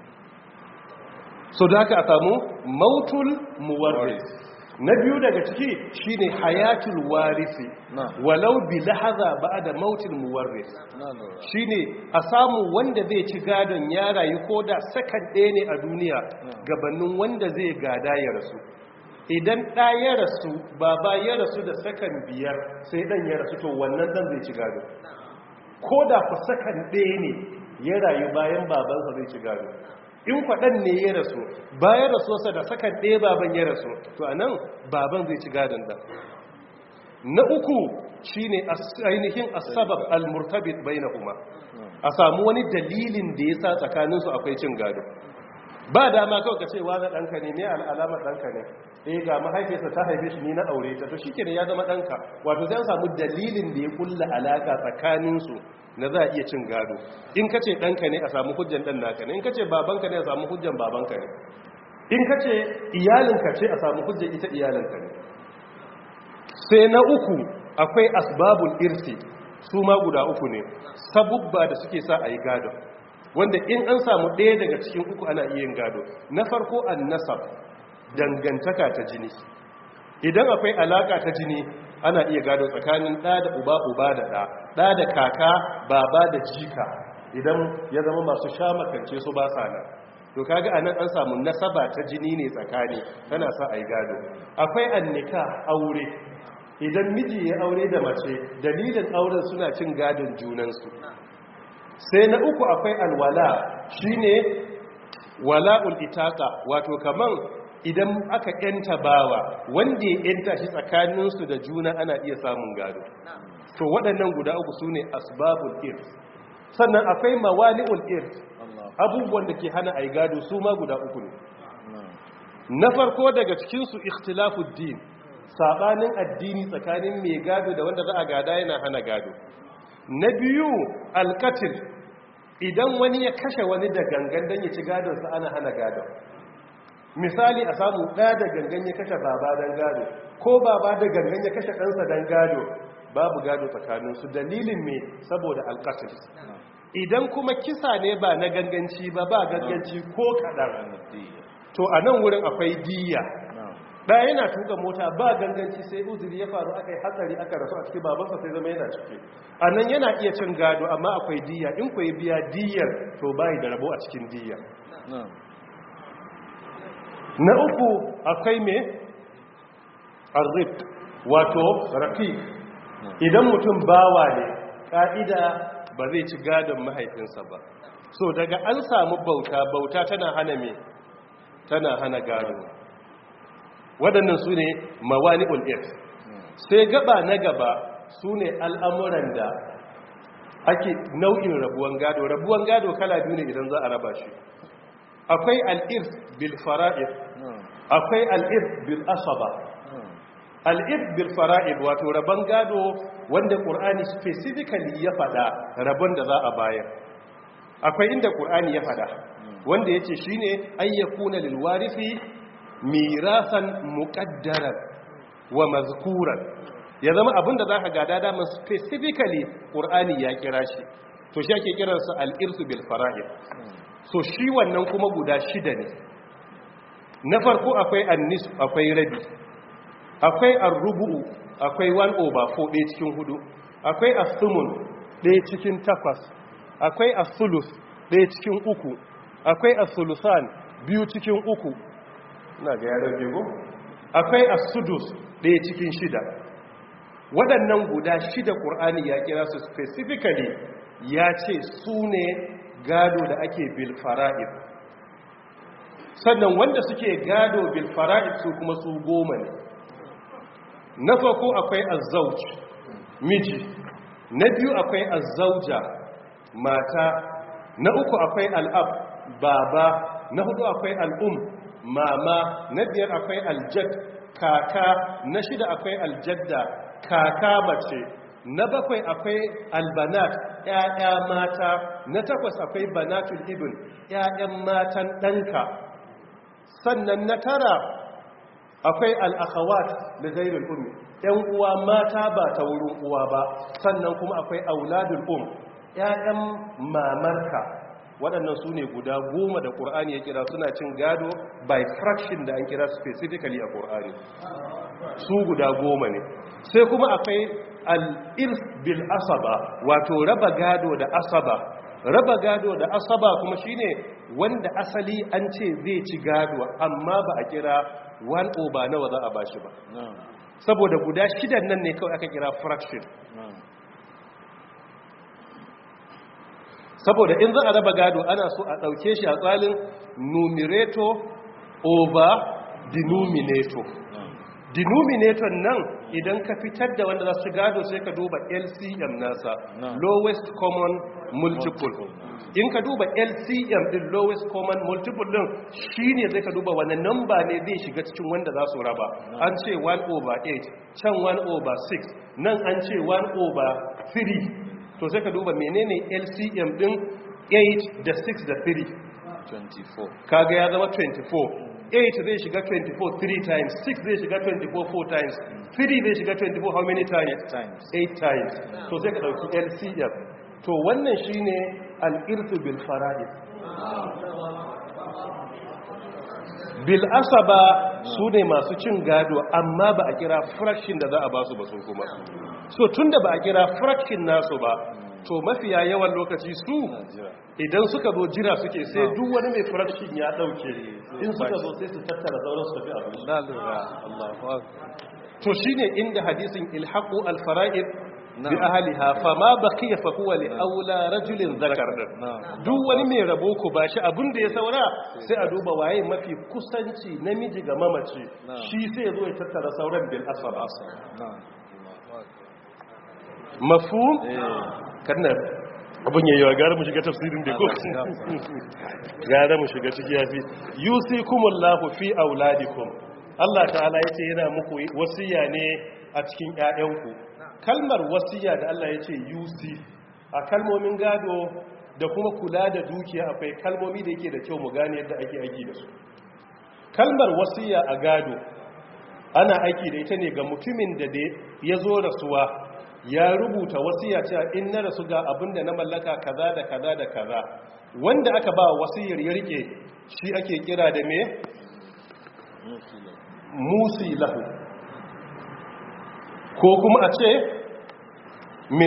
So da haka a samu mautul muwarris. Na biyu daga ciki shine hayatul warisi, walau bi lahaza ba'da mautil muwarris. Shine a samu wanda zai ci gadon ya rayu ko da sakan ɗaya ne a duniya gabanin wanda zai gada ya rasu. Idan ɗa ya rasu, baba ya rasu da sakan 5 sai ɗan ya rasu, to wannan ɗan zai ci gado. Ko da ku sakan ɗaya ne ya rayu bayan babansa zai ci gado. In kwaɗan ne ya rasu bayan rasuwarsa da sakan ɗaya baban ya rasu, to a nan baban zai ci gadon ɗan. Na uku shi ne ainihin asabab al-murtabit bai na kuma, a samu wani dalilin da ya sa tsakaninsu akwai cin gado. Ba dama kawai ka ce wani ɗanka ne, ne alamar ɗanka ne, ga mahaifiyarsa ta haife shi ni na aure ta, to shi ke ya zama ɗanka. Wato zai samu dalilin da ya kulla alaƙa tsakaninsu na za a iya cin gado. In ka ce ɗanka ne a samu hujjan ɗan naka ne, in ka ce babanka ne a samu hujjan babanka ne, in ka ce iyalinka ce a samu hujjan ita iyalinka ne. Sai na uku akwai asbabul irsi, su ma guda uku ne, sabubba da suke sa a yi gado, wanda in an samu ɗaya daga cikin uku ana iya yin gado. Na farko an nasab, dangantaka ta jini. Idan akwai alaka ta jini ana iya gado tsakanin ɗa da uba, uba da ɗa, ɗa da kaka, baba da jika. idan ya zama masu shamakance su ba sa nan to kaga anan an samu nasaba ta jini ne tsakani tana sa ai gado. Akwai annika aure, idan miji ya aure da mace dalilin auren suna cin gadon junansu. Sai na uku akwai alwala, shine wala'ul itaqa, wato kaman idan aka yanta bawa wanda ya yanta shi tsakaninsu da juna ana iya samun gado. To waɗannan guda uku sune asbabul irs. Sannan akwai mawali'ul irs, abubuwan da ke hana ai gado su ma guda uku ne. Na farko daga cikinsu ikhtilafud din, sabanin addini tsakanin mai gado da wanda za a gada yana hana gado. Na biyu alkatil, idan wani ya kashe wani da gangan don ya ci gadonsa ana hana gadon. Misali a samu ɗa da gangan ya kashe baba don gado, ko baba da gangan ya kashe ɗansa don gado, babu gado tsakaninsu. Dalilin me? Saboda alkatil. Idan kuma kisa ne ba na ganganci ba ganganci ko kaɗan, to a nan wurin akwai diya. Ɗaya yana tuka mota ba ganganci sai uzuri ya faru aka yi hatsari aka rasu a cikin babansa sai zama yana ciki, a nan yana iya cin gado amma akwai diya. In ku yi biya diyar to bayi da rabo a cikin diya. Na uku akwai me? Arzik, wato rafi. Idan mutum bawa ne ƙa'ida ba zai ci gadon mahaifinsa ba. So daga an samu bauta tana hana me? Tana hana gado. Waɗannan su ne mawani'ul irs. Sai gaba na gaba su ne al'amuran da ake nau'in rabuwan gado. Rabuwan gado kala biyu ne idan za a raba shi. Akwai al'irs bil fara'id, akwai al'irs bil asaba. Al'irs bil fara'id wato rabon gado wanda ƙur'ani specifically ya faɗa rabon da za a bayar. Akwai inda ƙur'ani ya faɗa wanda ya ce shi ne ayyakuna lilwarifi mirasan muƙaddarar wa mazkuran, ya zama abinda za ka gada damar specifically ƙur'ani ya kira shi, to shi ake kiransa al'irsu bil fara'id. So shi wannan kuma guda shida ne. Na farko akwai annis, akwai rabi, akwai arrubu'u, akwai 1/4 ɗaya cikin 4, akwai as-sumun ɗaya cikin 8, akwai as-sulus ɗaya cikin 3, akwai as-sulusan 2 cikin 3, na ga yaran jego, akwai as-sudus ɗaya cikin 6. Waɗannan guda shida ƙur'ani ya kira su specifically, ya ce su ne gado da ake bil fara'id. Sannan wanda suke gado bil fara'id su kuma su 10 ne. Na farko akwai az-zawj, miji. Na biyu akwai az-zawja, mata. Na uku akwai al-ab, baba. Na hudu akwai al-um, mama. Na biyar akwai al-jadd, kaka. Na shida akwai al-jadda, kaka mace. Na bakwai akwai albanat, ƴaƴa mata. Na takwas akwai banatul ibn, ƴaƴan matan ɗanka. Sannan na tara akwai al'akhawat da zairul ummi, ƴan uwa mata ba ta wurin uwa ba. Sannan kuma akwai auladul ƴaƴan mamarka. Waɗannan su ne guda 10 da ƙur'ani ya kira suna cin gado by fraction da an kira specifically a ƙur'ani. Su guda 10 ne. Sai kuma akwai al'irs bil asaba, wato raba gado da asaba. Raba gado da asaba kuma shine wanda asali an ce zai ci gado amma ba a kira 1/4 nawa za a bashi ba. Saboda guda 6 nan ne kawai aka kira fraction. Saboda in za a raba gado ana so a ɗauke shi a tsalin numerator over denominator. Denominator nan idan ka fitar da wanda za su gado sai ka duba LCM nasa, lowest common multiple. In ka duba LCM din lowest common multiple din shine zai ka duba wani number ne zai shiga cikin wanda za su raba. An ce 1/8, can 1/6, nan an ce 1/3. To sai ka duba menene LCM din 8 da 6 da 3. 24. Kaga ya zama 24. 8 zai shiga 24 3 times, 6 zai shiga 24 4 times, 3 zai shiga 24 how many times? 8 times. To sai ka dauki LCM. To wannan shine al-irthu bil fara'id. Bil asaba su ne masu cin gado amma ba a kira fraction da za a basu ba sun kuma. So tunda ba a kira fraction nasu ba, to mafiya yawan lokaci su idan suka zo jira suke sai duk wani mai production ya dauke in suka zo sai su tattara sauran su tafi abin to shine inda hadisin ilhaqu al-fara'id bi ahliha fama baqiya fa huwa li aula rajulin zakar duk wani mai rabo ku bashi abin da ya saura sai a duba waye mafi kusanci namiji ga mamaci shi sai ya zo ya tattara sauran bil asaba mafhum kana abun yayi gara mu shiga tafsirin da ko gara mu shiga ciki yafi yusikumullahu fi auladikum Allah ta'ala yace yana muku wasiya ne a cikin ƴaƴanku kalmar wasiya da Allah yace yusi a kalmomin gado da kuma kula da dukiya akwai kalmomi da yake da kyau mu gane yadda ake aiki da su kalmar wasiya a gado ana aiki da ita ne ga mutumin da ya zo rasuwa ya rubuta wasiya cewa in na rasu ga abinda na mallaka kaza da kaza da kaza wanda aka ba wasiyar ya rike shi ake kira da me musi lahu ko kuma a ce me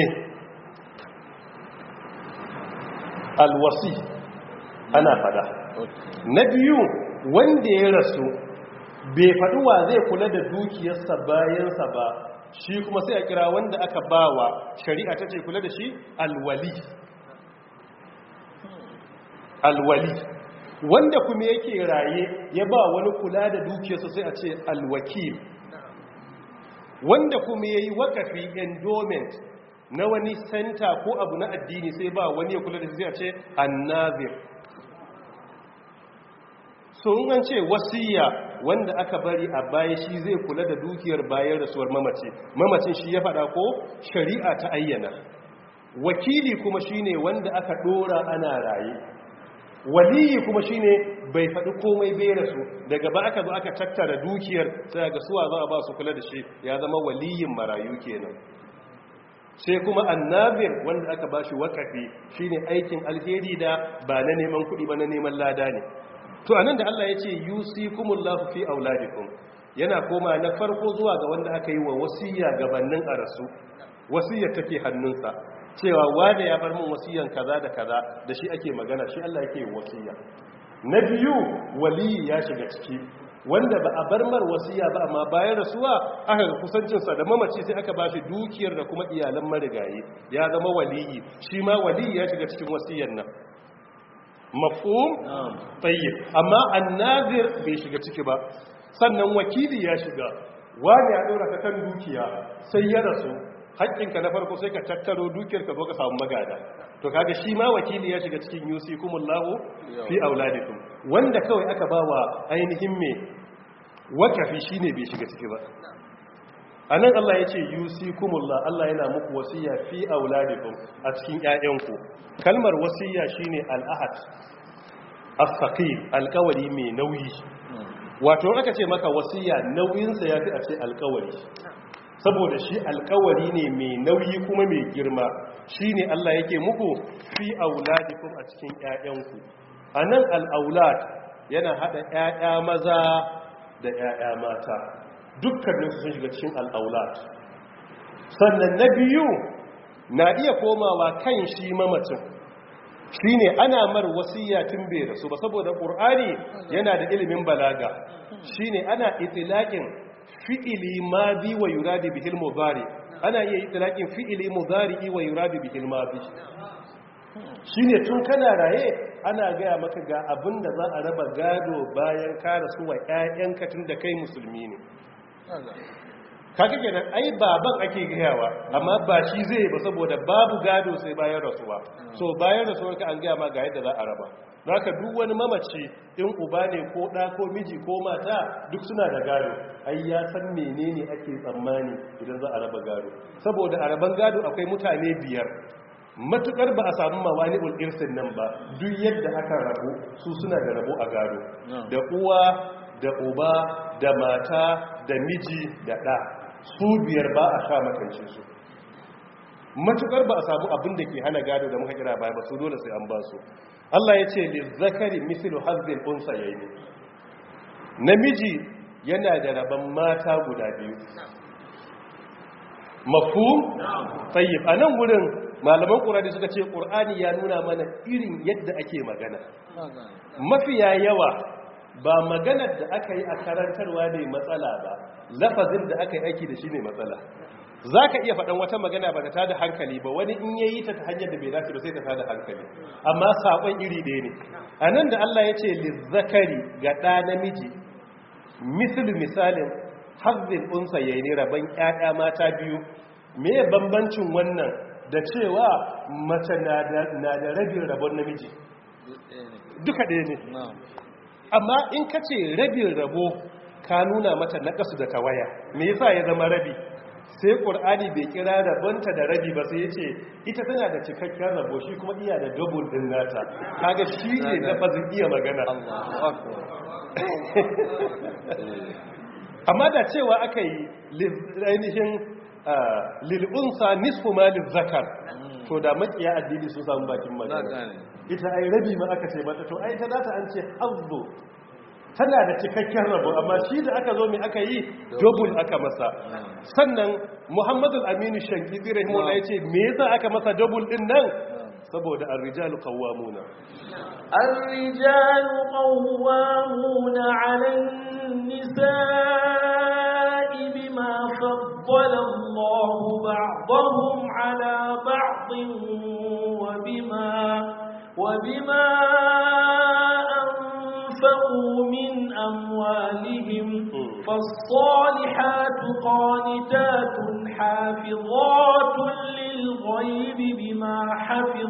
alwasi ana fada na biyu wanda ya rasu bai faɗi wa zai kula da dukiyarsa bayansa ba shi kuma sai a kira wanda aka bawa shari'a ta ce kula da shi alwali wanda kuma yake raye ya ba wani kula da dukiyarsa sai a ce alwakil wanda kuma yayi wakafi endowment na wani center ko abu na addini sai ba wani ya kula da shi sai a ce annazir so in an ce wasiya wanda aka bari a baya shi zai kula da dukiyar bayan rasuwar mamacin shi ya faɗa ko shari'a ta ayyana wakili kuma shine wanda aka dora ana raye waliyi kuma shine bai faɗi komai bai rasu daga ba aka zo aka tattara dukiyar sai ga suwa za a ba su kula da shi ya zama waliyin marayu kenan sai kuma annabir wanda aka ba shi wakafi shine aikin alheri da ba na neman kuɗi ba na neman lada ne to anan da Allah ya ce yusikumullahu fi auladikum yana koma na farko zuwa ga wanda aka yi wa wasiya gabanin a rasu wasiyar take hannunsa cewa wanda ya bar min wasiyan kaza da kaza da shi ake magana shi Allah yake wasiya na biyu wali ya shiga ciki wanda ba a bar mar wasiya ba amma bayan rasuwa aka ga kusancinsa da mamaci sai aka bashi dukiyar da kuma iyalan marigayi ya zama waliyi shi ma waliyi ya shiga cikin wasiyar nan mafhum tayyib amma annazir bai shiga ciki ba sannan wakili ya shiga wani ya dora ka kan dukiya sai ya rasu haƙƙinka na farko sai ka tattaro dukiyar ka zo ka samu magada to kaga shi ma wakili ya shiga cikin yusikumullahu fi auladikum wanda kawai aka bawa ainihin me wakafi shine bai shiga ciki ba anan Allah yace yusikumullah Allah yana muku wasiya fi auladikum a cikin ƴaƴanku kalmar wasiya shine al-ahad as-saqil alƙawari mai nauyi wato aka ce maka wasiya nauyinsa yafi a ce alƙawari saboda shi alƙawari ne mai nauyi kuma mai girma shine Allah yake muku fi auladikum a cikin ƴaƴanku anan al-aulad yana hada ƴaƴa maza da ƴaƴa mata dukkaninsu sun shiga cikin al-aulad sannan na biyu na iya komawa kan shi mamacin shine ana mar wasiya tun bai rasu ba saboda qur'ani yana da ilimin balaga shine ana itlaqin fi'ili madi wa yuradu bihil mudari ana iya itlaqin fi'ili mudari wa yuradu bihil madi shine tun kana raye ana gaya maka ga abinda za a raba gado bayan ka rasu wa ƴaƴanka tun da kai musulmi ne kake kenan ai baban ake gayawa amma ba shi zai ba saboda babu gado sai bayan rasuwa so bayan rasuwar ka an gaya ma ga yadda za a raba zaka duk wani mamaci in uba ne ko da ko miji ko mata duk suna da gado ai ya san menene ake tsammani idan za a raba gado saboda a raban gado akwai mutane biyar matukar ba a samu mawani'ul irsin nan ba duk yadda aka rabu su suna da rabo a gado da uwa da uba da mata da miji da ɗa su biyar ba a sha makance su matukar ba a samu abin da ke hana gado da muka kira baya ba su dole sai an ba su Allah ya ce li zakari mislu hazzil unsayayn namiji yana da rabon mata guda biyu mafhum tayyib anan wurin malaman ƙur'ani suka ce ƙur'ani ya nuna mana irin yadda ake magana mafiya yawa ba maganar da aka yi a karantarwa ne matsala ba lafazin da aka yi aiki da shi ne matsala za ka iya faɗan wata magana ba ta da hankali ba wani in yayi ta hanyar da bai dace ba sai ta tada hankali amma saƙon iri ɗaya ne a nan da Allah ya ce lizzakari ga ɗa namiji misalin hazzin unsa yayi ne rabon ƴaƴa mata biyu me bambancin wannan da cewa mace na da rabin rabon namiji duka ɗaya ne amma in ka ce rabin rabo ka nuna mata naƙasu da tawaya me yasa ya zama rabi sai ƙur'ani bai kira rabonta da rabi ba sai ya ce ita tana da cikakken rabo shi kuma iya da double din nata kaga shi ne lafazin iya magana amma da cewa aka yi ainihin lil'unsa nisfu ma zakar to da makiya addini sun samu bakin magana ita ai rabi ma aka ce mata to ai ta data an ce hazzu tana da cikakken rabo amma shi da aka zo mai aka yi double aka masa sannan Muhammadu Aminu Shankiti rahimahullah yace me yasa aka masa double din nan saboda ar-rijalu qawwamuna ar-rijalu qawwamuna 'alan nisaa'i bima faddala Allahu ba'dahum 'ala ba'din wa bima أنفقوا من أموالهم فالصالحات قانتات حافظات للغيب بما حفظ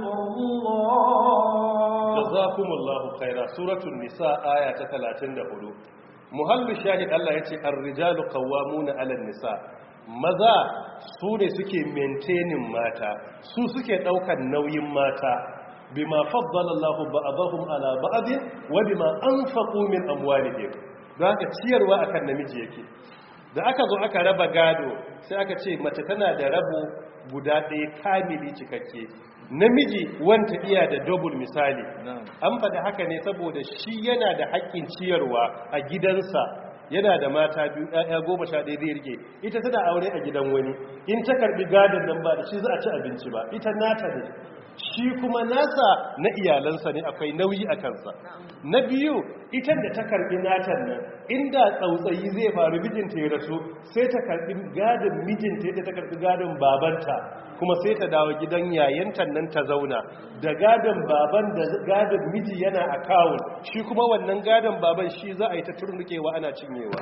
الله جزاكم الله خيرا سورة النساء آية 34 محل الشاهد الله يتي الرجال قوامون على النساء maza su ne suke maintaining mata su suke daukan nauyin mata bima faddala Allahu ba'dahum ala ba'd wa bima anfaqu min amwalihim don haka ciyarwa akan namiji yake da aka zo aka raba gado sai aka ce mace tana da rabo guda ɗaya kamili cikakke namiji wanta iya da double misali an faɗi haka ne saboda shi yana da haƙƙin ciyarwa a gidansa yana da mata biyu ɗaya 11 zai rike ita tana aure a gidan wani in ta karbi gadon nan ba da shi za a ci abinci ba ita nata ne shi kuma nasa na iyalansa ne akwai nauyi a kansa na biyu ita da ta karbi natan nan inda tsautsayi zai faru mijinta ya rasu sai ta karbi gadon mijinta yadda ta karbi gadon babanta kuma sai ta dawo gidan yayanta nan ta zauna da gadon baban da gadon miji yana akawun shi kuma wannan gadon baban shi za a yi ta turnukewa ana cinyewa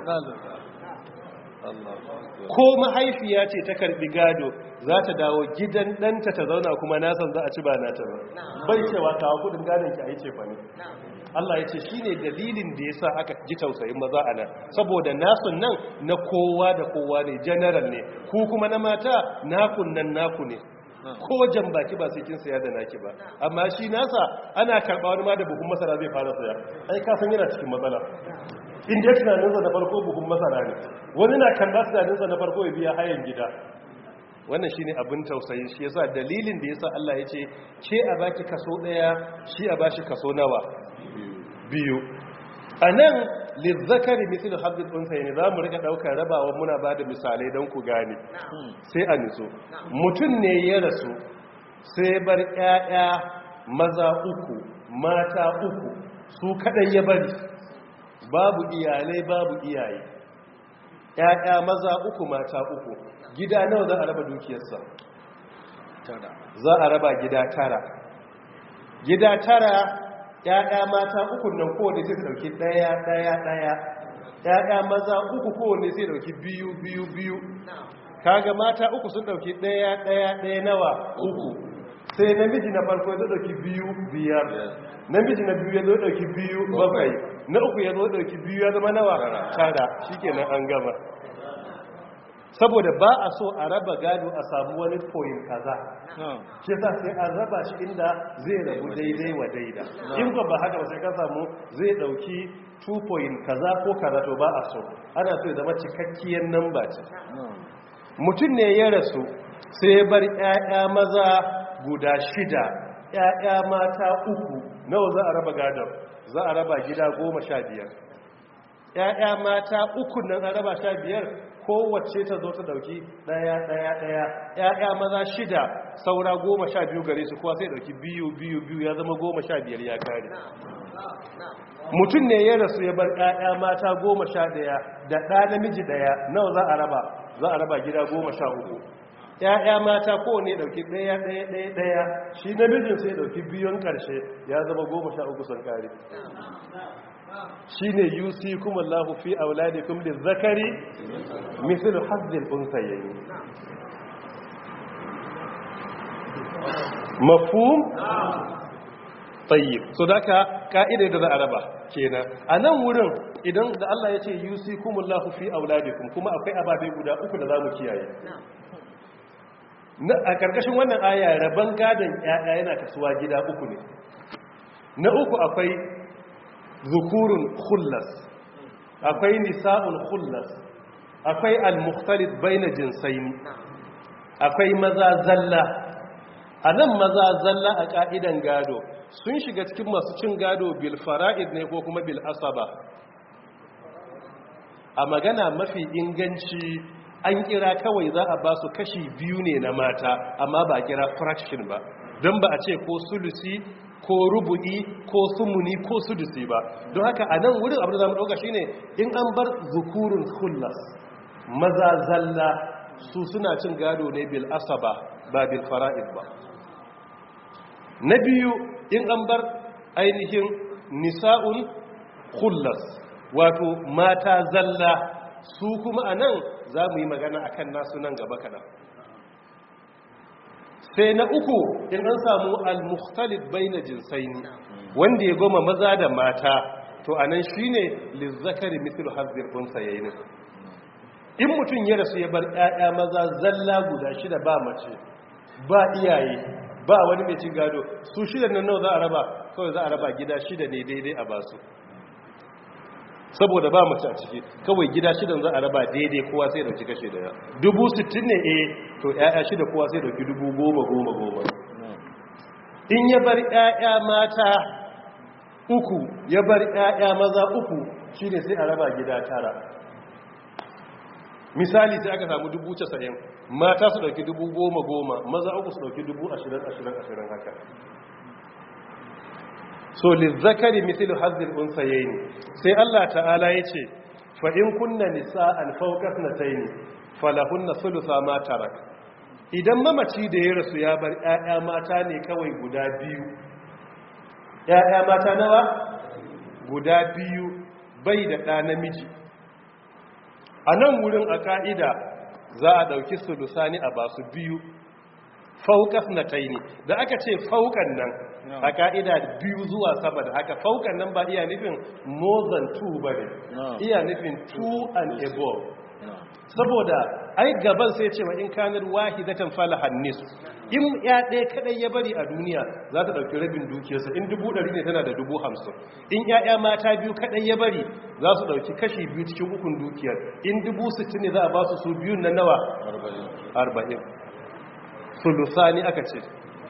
ko mahaifiya ce ta karbi gado za ta dawo gidan ɗanta ta zauna kuma nasan za a ci ba nata ba bai cewa kawo kudin gadon ki a yi cefa ne Allah ya ce shi ne dalilin da ya sa aka ji tausayin maza a nan saboda nasun nan na kowa da kowa ne general ne ku kuma na mata nakun nan naku ne ko jan baki ba sai kin saya da naki ba amma shi nasa ana karɓa wani ma da buhun masara zai fara saya ai ka san yana cikin matsala inda ya tunaninsa na farko buhun masara ne wani na kan basu tunaninsa na farko ya biya hayan gida wannan shi ne abin tausayi shi yasa dalilin da yasa Allah ya ce ke a baki kaso ɗaya shi a bashi kaso nawa biyu a nan lizzakari misil haddin unsa ne za mu rika ɗaukar rabawa muna ba da misalai don ku gane sai a nitso mutum ne ya rasu sai bar 'ya'ya maza 3 mata 3 su kaɗai ya bari babu iyalai babu iyaye ƴaƴa maza 3 mata 3 gida nawa za a raba dukiyarsa za a raba gida 9 gida 9 ƴaƴa mata 3 nan kowanne sai su dauki ɗaya ƴaƴa maza 3 kowanne sai dauki biyu kaga mata 3 sun dauki ɗaya nawa 3 sai namiji na farko ya zo dauki 5 namiji na biyu ya zo dauki 7 na 3 ya zo dauki 2 ya zama nawa 9 shikenan an gama saboda ba a so a raba gado a samu wani koyin kaza shi sa sai an raba shi inda zai rabu daidai wa daida in ba haka ba sai ka samu zai dauki 2 point kaza ko kaza to ba a so ana so ya zama cikakkiyar namba ce mutum ne ya rasu sai bar 'ya'ya maza guda 6 'ya'ya mata 3 nawa za a raba gadon za a raba gida 15 'ya'ya mata 3 nan a raba 15 kowace ta zo ta dauki daya ƴaƴa maza 6 saura 12 gare su kowa sai dauki biyu ya zama 15 ya kare mutum ne ya rasu ya bar ƴaƴa mata 11 da ɗa namiji ɗaya nawa za a raba gida 13 ƴaƴa mata kowane dauki ɗaya shi namijin sai dauki biyun karshe ya zama 13 sun kare shine yusikum Allahu fi auladikum lizakari mithlu hazzil unsayayn mafhum tayyib so daka ka'ida da za a raba kenan a nan wurin idan da Allah ya ce yusikum Allahu fi auladikum kuma akwai ababe guda uku da zamu kiyaye a karkashin wannan aya raban gadon ƴaƴa yana kasuwa gida uku ne na uku akwai zukurun khullas akwai nisa'un khullas akwai al-mukhtalif baina jinsaini akwai maza zalla anan maza zalla a ka'idan gado sun shiga cikin masu cin gado bil fara'id ne ko kuma bil asaba a magana mafi inganci an kira kawai za a ba su kashi 2 ne na mata amma ba kira fraction ba don ba a ce ko sulusi ko rubu'i ko sumuni ko sudusi ba don haka a nan wurin abin da zamu dauka shine in an bar zukurun khullas maza zalla su suna cin gado ne bil asaba ba bil fara'id ba na biyu in an bar ainihin nisa'un khullas wato mata zalla su kuma anan zamu yi magana akan nasu nan gaba kadan sai na uku in an samu al-mukhtalif baina jinsaini wanda ya goma maza da mata to anan shine lizzakari mithlu hazzil unsayayn in mutun ya rasu ya bar ƴaƴa maza zalla guda 6 ba mace ba iyaye ba wani mai cin gado su 6 nan nawa za a raba kawai za a raba gida 6 ne daidai a basu saboda ba mace a ciki kawai gida 6 za a raba daidai kowa sai dauki kashe daya 60 ne to ƴaƴa 6 kowa sai dauki 10,000 in ya bar ƴaƴa mata 3 ya bar ƴaƴa maza 3 shine sai a raba gida 9 misali sai aka samu 90,000 mata su dauki 10,000 maza 3 su dauki 20,000 haka so lizzakari mithlu hazzil unsayayn sai Allah ta'ala yace fa in kunna nisa'an fawqa ithnatayn falahunna thulutha ma tarak idan mamaci da ya rasu ya bar ƴaƴa mata ne kawai guda 2 ƴaƴa mata nawa guda 2 bai da ɗa namiji a nan wurin a ka'ida za a dauki sulusani a basu 2 fawqa ithnatayn da aka ce fawqan nan a ka'ida 2 zuwa sama da haka faukan nan ba iya nufin more than 2 ba ne iya nufin 2 and above saboda ai gaban sai ce wa in kanar wahidatan falahan nis in ya ɗaya kadai ya bari a duniya za ta ɗauki rabin dukiyarsa in 100 ne tana da 50,000 in ya'ya mata 2 kadai ya bari za su ɗauki kashi 2 cikin 3 dukiyar in 60,000 ne za a ba su biyun na nawa 40 sulusani aka ce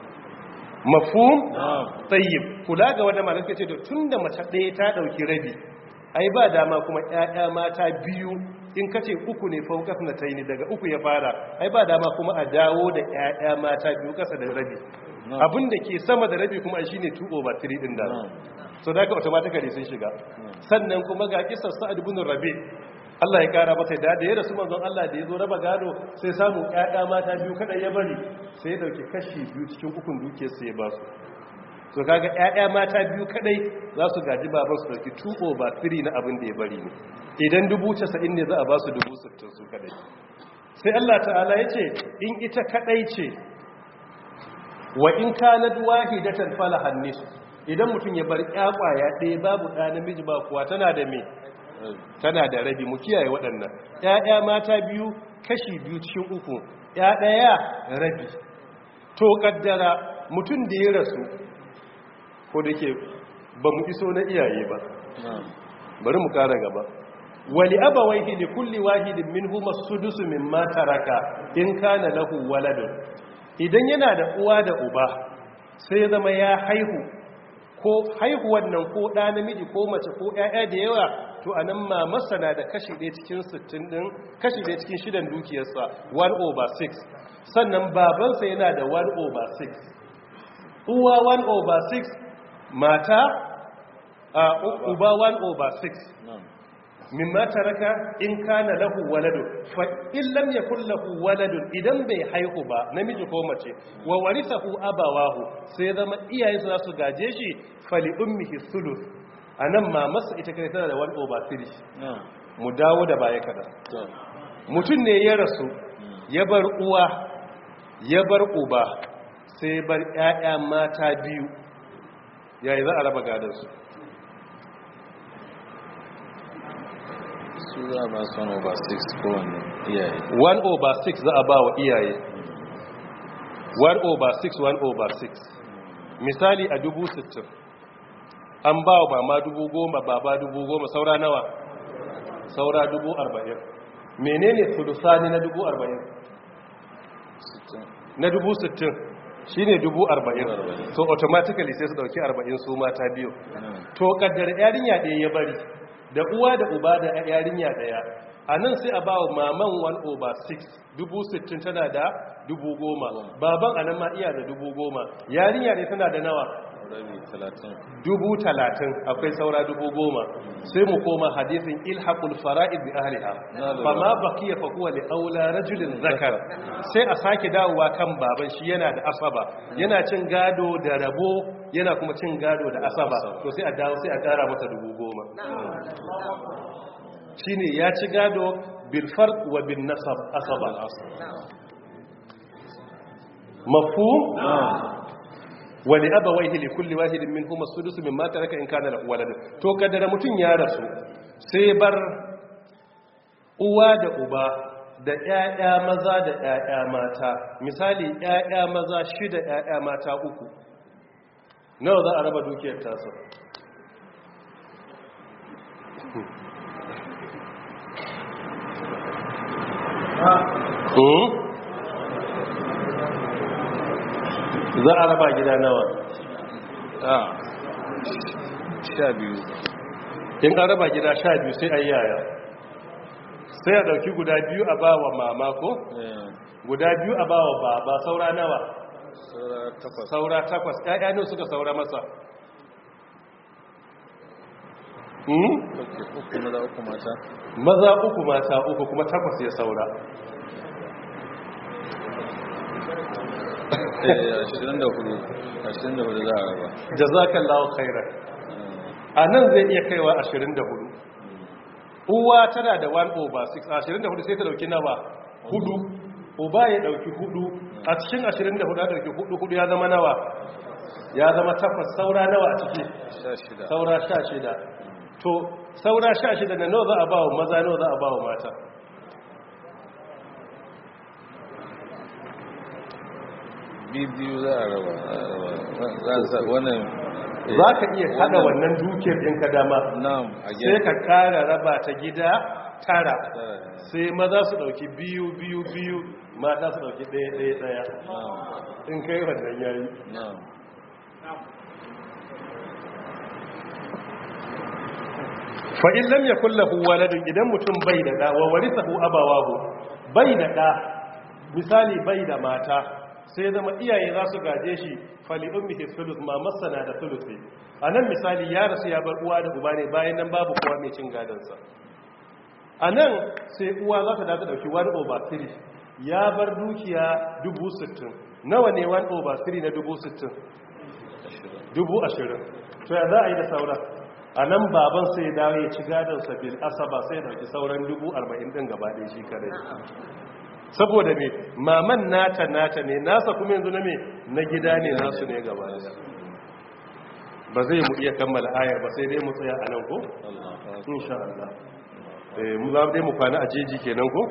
mafhum tayyib kula ga wanda malaka ce to tunda mace ɗaya ta dauki rabi ai ba dama kuma ƴaƴa mata 2 in kace 3 ne faukas na taini daga 3 ya fara ai ba dama kuma a dawo da ƴaƴa mata 2 kasa da rabi abinda ke sama da rabi kuma shine 2/3 din da so da ka automatically sun shiga sannan kuma ga kisar Sa'ad ibn Rabi Allah ya kara masa da ya rasu manzon Allah da ya zo raba gado sai samu ƴaƴa mata 2 kada ya bari sai ya dauki kashi 2 cikin 3 dukiyar sai ya ba su so kaga ƴaƴa mata 2 kadai za su gaji baban su dauki 2/3 na abin da ya bari ne idan 90,000 ne za a ba su 60,000 su kadai sai Allah ta'ala ya ce in ita kadai ce wa in kanat wahidatan falahan nis idan mutum ya bar ƴaƙwaya ɗaya babu ɗa namiji ba kuwa tana da me tana da rabi mu kiyaye waɗannan ƴaƴa mata 2 kashi 2 cikin 3 ɗaya rabi to kaddara mutum da ya rasu ko da ke ba mu iso na iyaye ba bari mu kara gaba wali abawaihi li kulli wahidin minhum as-sudus mimma taraka in kana lahu waladun idan yana da uwa da uba sai ya zama ya haihu ko haihuwan nan ko ɗa namiji ko mace ko ƴaƴa da yawa to anan mamarsa na da kashi ɗaya cikin 60 din kashi ɗaya cikin shidan dukiyarsa 1/6 sannan babansa yana da 1/6 uwa 1/6 mata uba 1/6 mimma taraka in kana lahu waladun fa in lam yakul lahu waladun idan bai haihu ba namiji ko mace wa warithahu abawahu sai zama iyayensa za su gaje shi fali ummihi thuluth anan mamarsa ita kai tana da 1/3 mu dawo da baya kada mutum ne ya rasu ya bar uwa ya bar uba sai bar ƴaƴa mata biyu yayi za a raba gadansu su za a ba su 1/6 kowane iyaye 1/6 za a ba wa iyaye 1/6 1/6 misali a 60,000 an ba wa mama 10,000 baba 10,000 saura nawa saura 40,000 menene sulusani na 40,000 na 60,000 shine 40,000 so automatically sai su dauki 40 su mata biyu to kaddar yarinya ɗaya ya bari da uwa da uba da yarinya daya a nan sai a ba wa maman 1/6 60,000 tana da 10,000 baban a nan ma iya da 10,000 yarinya ne tana da nawa 30,000 akwai saura 10,000 sai mu koma hadisin ilhaqul fara'id bi ahliha fa ma baqiya fa huwa li aula rajulin zakar sai a sake dawowa kan baban shi yana da asaba yana cin gado da rabo yana kuma cin gado da asaba to sai a dawo sai a kara masa 10,000 shine ya ci gado bil farq wa bin nasab asaba mafhum wani abawaihi li kulli wahidin minhum as-sudus mimma taraka in kana lahu walad to kaddara mutun ya rasu sai bar uwa da uba da ƴaƴa maza da ƴaƴa mata misali ƴaƴa maza 6 ƴaƴa mata 3 nawa za a raba dukiyar tasa za a raba gida nawa 12 in an raba gida 12 sai a yaya sai a dauki guda biyu a bawa mama ko guda biyu a bawa baba saura nawa saura 8 ƴaƴa ne suka saura masa maza 3 mata 3 kuma 8 ya saura 24 za a raba jazakallahu khairan a nan zai iya kaiwa 24 uwa tana da 1/6 24 sai ta dauki nawa 4 uba ya dauki 4 a cikin 24 ya dauki 4 ya zama nawa ya zama 8 saura nawa a ciki 16 saura 16 to saura 16 da nawa za a ba wa maza nawa za a ba wa mata biyu za a raba wannan za ka iya hada wannan dukiyar ɗinka dama sai ka ƙara raba ta gida 9 sai maza su ɗauki biyu mata su ɗauki ɗaya in kai wannan yayi fa'in lam ya kullahu waladun idan mutum bai da ɗa wa warisahu abawahu bai da ɗa misali bai da mata sai zama iyaye za su gaje shi fali ummihi thuluth ma masana da thuluthi anan misali ya rasu ya bar uwa da uba ne bayan nan babu kowa mai cin gadon sa anan sai uwa za ta dace dauki 1/3 ya bar dukiya 60,000 nawa ne 1/3 na 60,000 20,000 to ya za a yi da sauran anan baban sai dawo ya ci gadon sa bil asaba sai dauki sauran 40,000 din gaba ɗaya shi kare saboda me maman nata ne nasa kuma yanzu na me na gida ne nasu ne gaba da ba zai mu iya kammala ayar ba sai dai mu tsaya a nan ko? insha Allah mu za dai mu kwana a jeji kenan ko?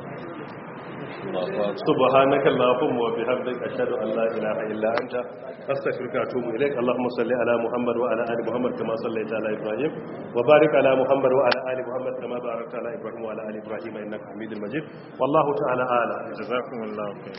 subhanaka allahumma wa bihamdika ashhadu an la ilaha illa anta astaghfiruka wa atubu ilaik allahumma salli ala muhammad wa ala ali muhammad kama sallaita ala ibrahim wa barik ala muhammad wa ala ali muhammad kama barakta ala ibrahim wa ala ali ibrahim innaka hamidul majid wallahu ta'ala a'lam jazakumullahu khairan